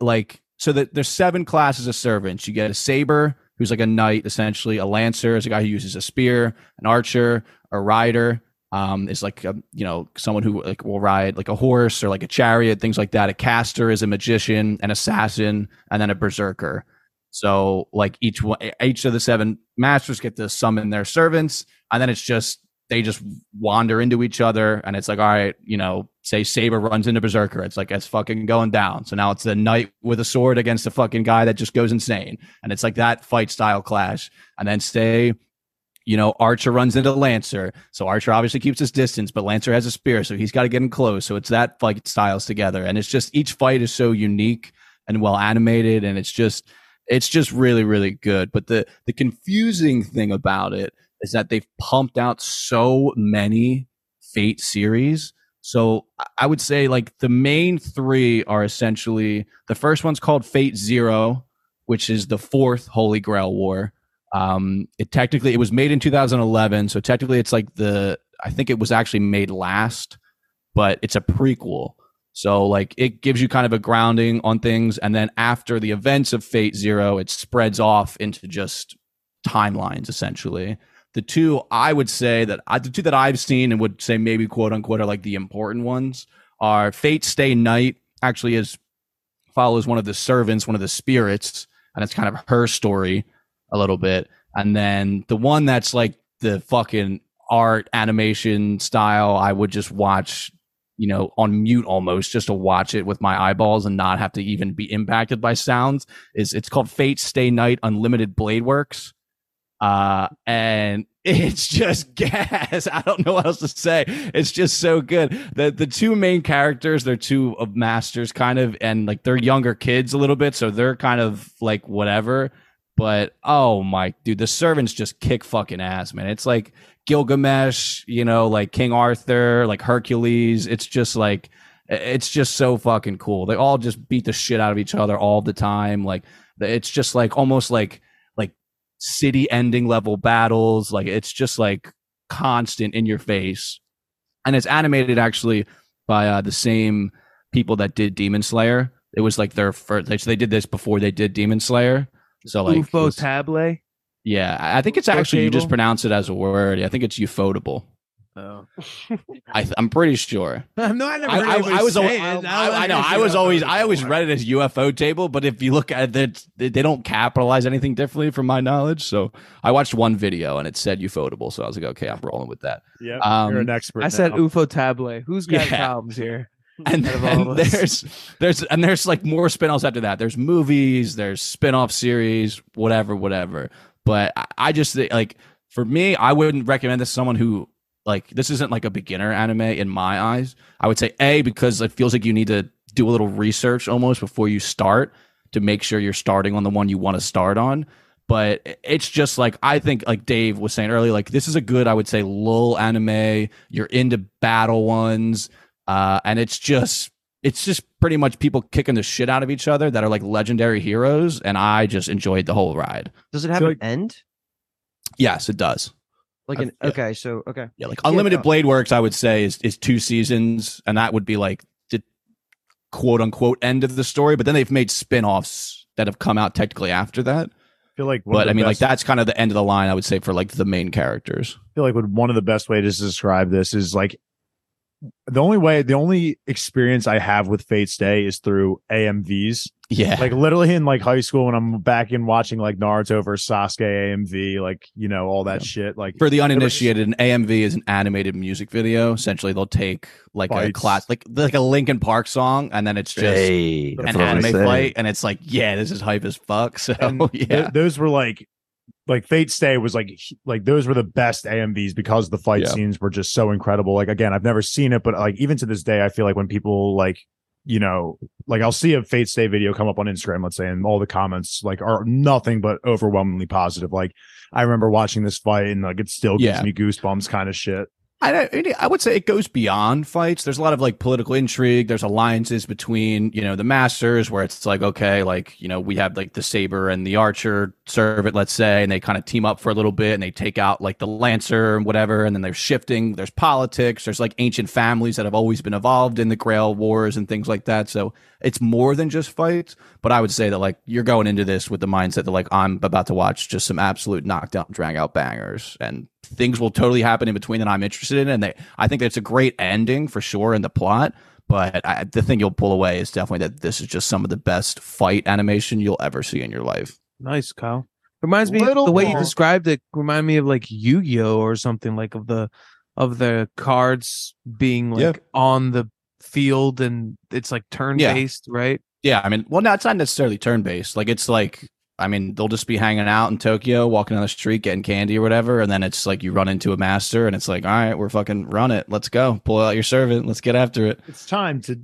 so that there's 7 classes of servants. You get a saber, who's like a knight essentially. A lancer is a guy who uses a spear. An archer, a rider, is like someone who like will ride like a horse or like a chariot, things like that. A caster is a magician, an assassin, and then a berserker. So like each of the 7 masters get to summon their servants, and then they just wander into each other, and it's like, all right, say Saber runs into Berserker. It's like, it's fucking going down. So now it's the knight with a sword against a fucking guy that just goes insane. And it's like that fight style clash. And then say, Archer runs into Lancer. So Archer obviously keeps his distance, but Lancer has a spear, so he's got to get in close. So it's that fight styles together. And it's just, each fight is so unique and well animated, and it's just really, really good. But the confusing thing about it is that they've pumped out so many Fate series. So I would say like the main 3 are essentially, the first one's called Fate Zero, which is the 4th Holy Grail War. It was made in 2011. So technically it's like I think it was actually made last, but it's a prequel. So like it gives you kind of a grounding on things. And then after the events of Fate Zero, it spreads off into just timelines essentially. The 2 I would say the 2 that I've seen and would say maybe quote unquote are like the important ones are Fate Stay Night. Actually follows one of the servants, one of the spirits, and it's kind of her story a little bit. And then the one that's like the fucking art animation style, I would just watch, on mute almost, just to watch it with my eyeballs and not have to even be impacted by sounds. It's called Fate Stay Night Unlimited Blade Works. And it's just gas. I don't know what else to say. It's just so good. The 2 main characters, they're 2 of masters kind of, and like they're younger kids a little bit, so they're kind of like whatever. But oh my dude, the servants just kick fucking ass, man. It's like Gilgamesh, like King Arthur, like Hercules. It's just like It's just so fucking cool. They all just beat the shit out of each other all the time. Like it's just like almost like city ending level battles. Like it's just like constant in your face. And it's animated actually by the same people that did Demon Slayer. It was like their first. They did this before they did Demon Slayer. So like Ufotable. Yeah, I think it's actually you just pronounce it as a word. I think it's ufotable. Oh, I'm pretty sure. no, I never. I always read it as UFO table, but if you look at it, they don't capitalize anything differently from my knowledge. So I watched one video and it said ufotable, so I was like, okay, I'm rolling with that. Yeah, you're an expert. I said Ufotable. Who's got problems here? And there's like more spin-offs after that. There's movies, there's spin-off series, whatever. But I just like, for me, I wouldn't recommend this to someone who, like, this isn't like a beginner anime in my eyes. I would say A, because it feels like you need to do a little research almost before you start to make sure you're starting on the one you want to start on. But it's just like, I think like Dave was saying earlier, like this is a good, I would say, lull anime. You're into battle ones. And it's just pretty much people kicking the shit out of each other that are like legendary heroes. And I just enjoyed the whole ride. Does it have an end? Yes, it does. Okay. Yeah, like Unlimited Blade Works, I would say is 2 seasons, and that would be like the quote unquote end of the story. But then they've made spin-offs that have come out technically after that. I feel like, like that's kind of the end of the line, I would say, for like the main characters. I feel like one of the best ways to describe this is like the only experience I have with Fate Stay is through AMVs. Yeah. Like literally in like high school when I'm back in watching like Naruto versus Sasuke AMV, like, you know, all that shit. Like for the uninitiated, an AMV is an animated music video. Essentially they'll take like a class, like a Linkin Park song, and then it's just an anime fight, and it's like, yeah, this is hype as fuck. So yeah. Those were like Fate Stay was like those were the best AMVs because the fight scenes were just so incredible. Like, again, I've never seen it, but like even to this day, I feel like when people like, you know, like I'll see a Fate Stay video come up on Instagram, let's say, and all the comments like are nothing but overwhelmingly positive. Like I remember watching this fight and like it still gives me goosebumps kind of shit. I would say it goes beyond fights. There's a lot of like political intrigue. There's alliances between, you know, the masters where it's like, okay, like, you know, we have like the saber and the archer servant, let's say, and they kind of team up for a little bit and they take out like the lancer and whatever. And then they're shifting. There's politics. There's like ancient families that have always been involved in the Grail Wars and things like that. So it's more than just fights. But I would say that like you're going into this with the mindset that like I'm about to watch just some absolute knockdown, drag out bangers, and things will totally happen in between that I'm interested in. And I think that's a great ending for sure in the plot. But the thing you'll pull away is definitely that this is just some of the best fight animation you'll ever see in your life. Nice, Kyle. Reminds me the way you described it. Remind me of like Yu-Gi-Oh or something, like of the cards being like on the field and it's like turn based, right? Yeah, I mean, well, no, it's not necessarily turn based. Like it's like, I mean, they'll just be hanging out in Tokyo, walking down the street, getting candy or whatever. And then it's like you run into a master and it's like, all right, we're fucking run it. Let's go. Pull out your servant. Let's get after it. It's time to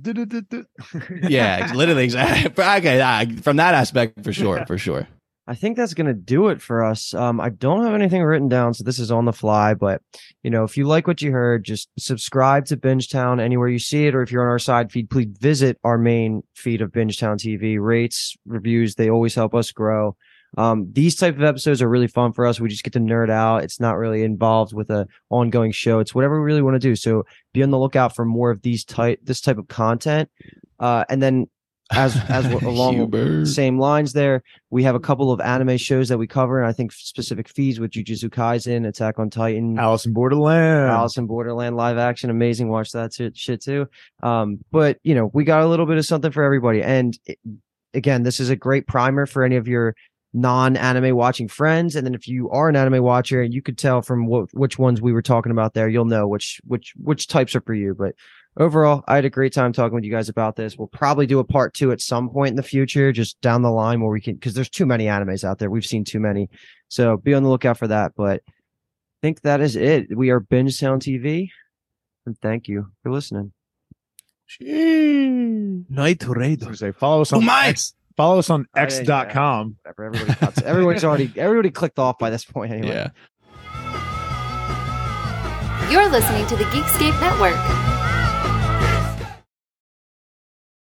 Yeah, literally. Exactly. Okay, from that aspect, for sure. I think that's going to do it for us. I don't have anything written down, so this is on the fly. But, you know, if you like what you heard, just subscribe to Bingetown anywhere you see it. Or if you're on our side feed, please visit our main feed of Bingetown TV. Rates, reviews, they always help us grow. These type of episodes are really fun for us. We just get to nerd out. It's not really involved with a ongoing show. It's whatever we really want to do. So be on the lookout for more of this type of content. And then as along the same lines there, we have a couple of anime shows that we cover, and I think specific feeds with Jujutsu Kaisen, Attack on Titan, Alice in Borderland live action, amazing. Watch that shit too. But you know, we got a little bit of something for everybody. And again, this is a great primer for any of your non-anime watching friends. And then if you are an anime watcher, you could tell from which ones we were talking about there, you'll know which types are for you. But overall, I had a great time talking with you guys about this. We'll probably do a part 2 at some point in the future, just down the line where we can, because there's too many animes out there. We've seen too many. So be on the lookout for that. But I think that is it. We are Bingetown TV. And thank you for listening. Night Raiders. Follow us on X. Follow us on X.com. Everybody clicked off by this point anyway. Yeah. You're listening to the Geekscape Network.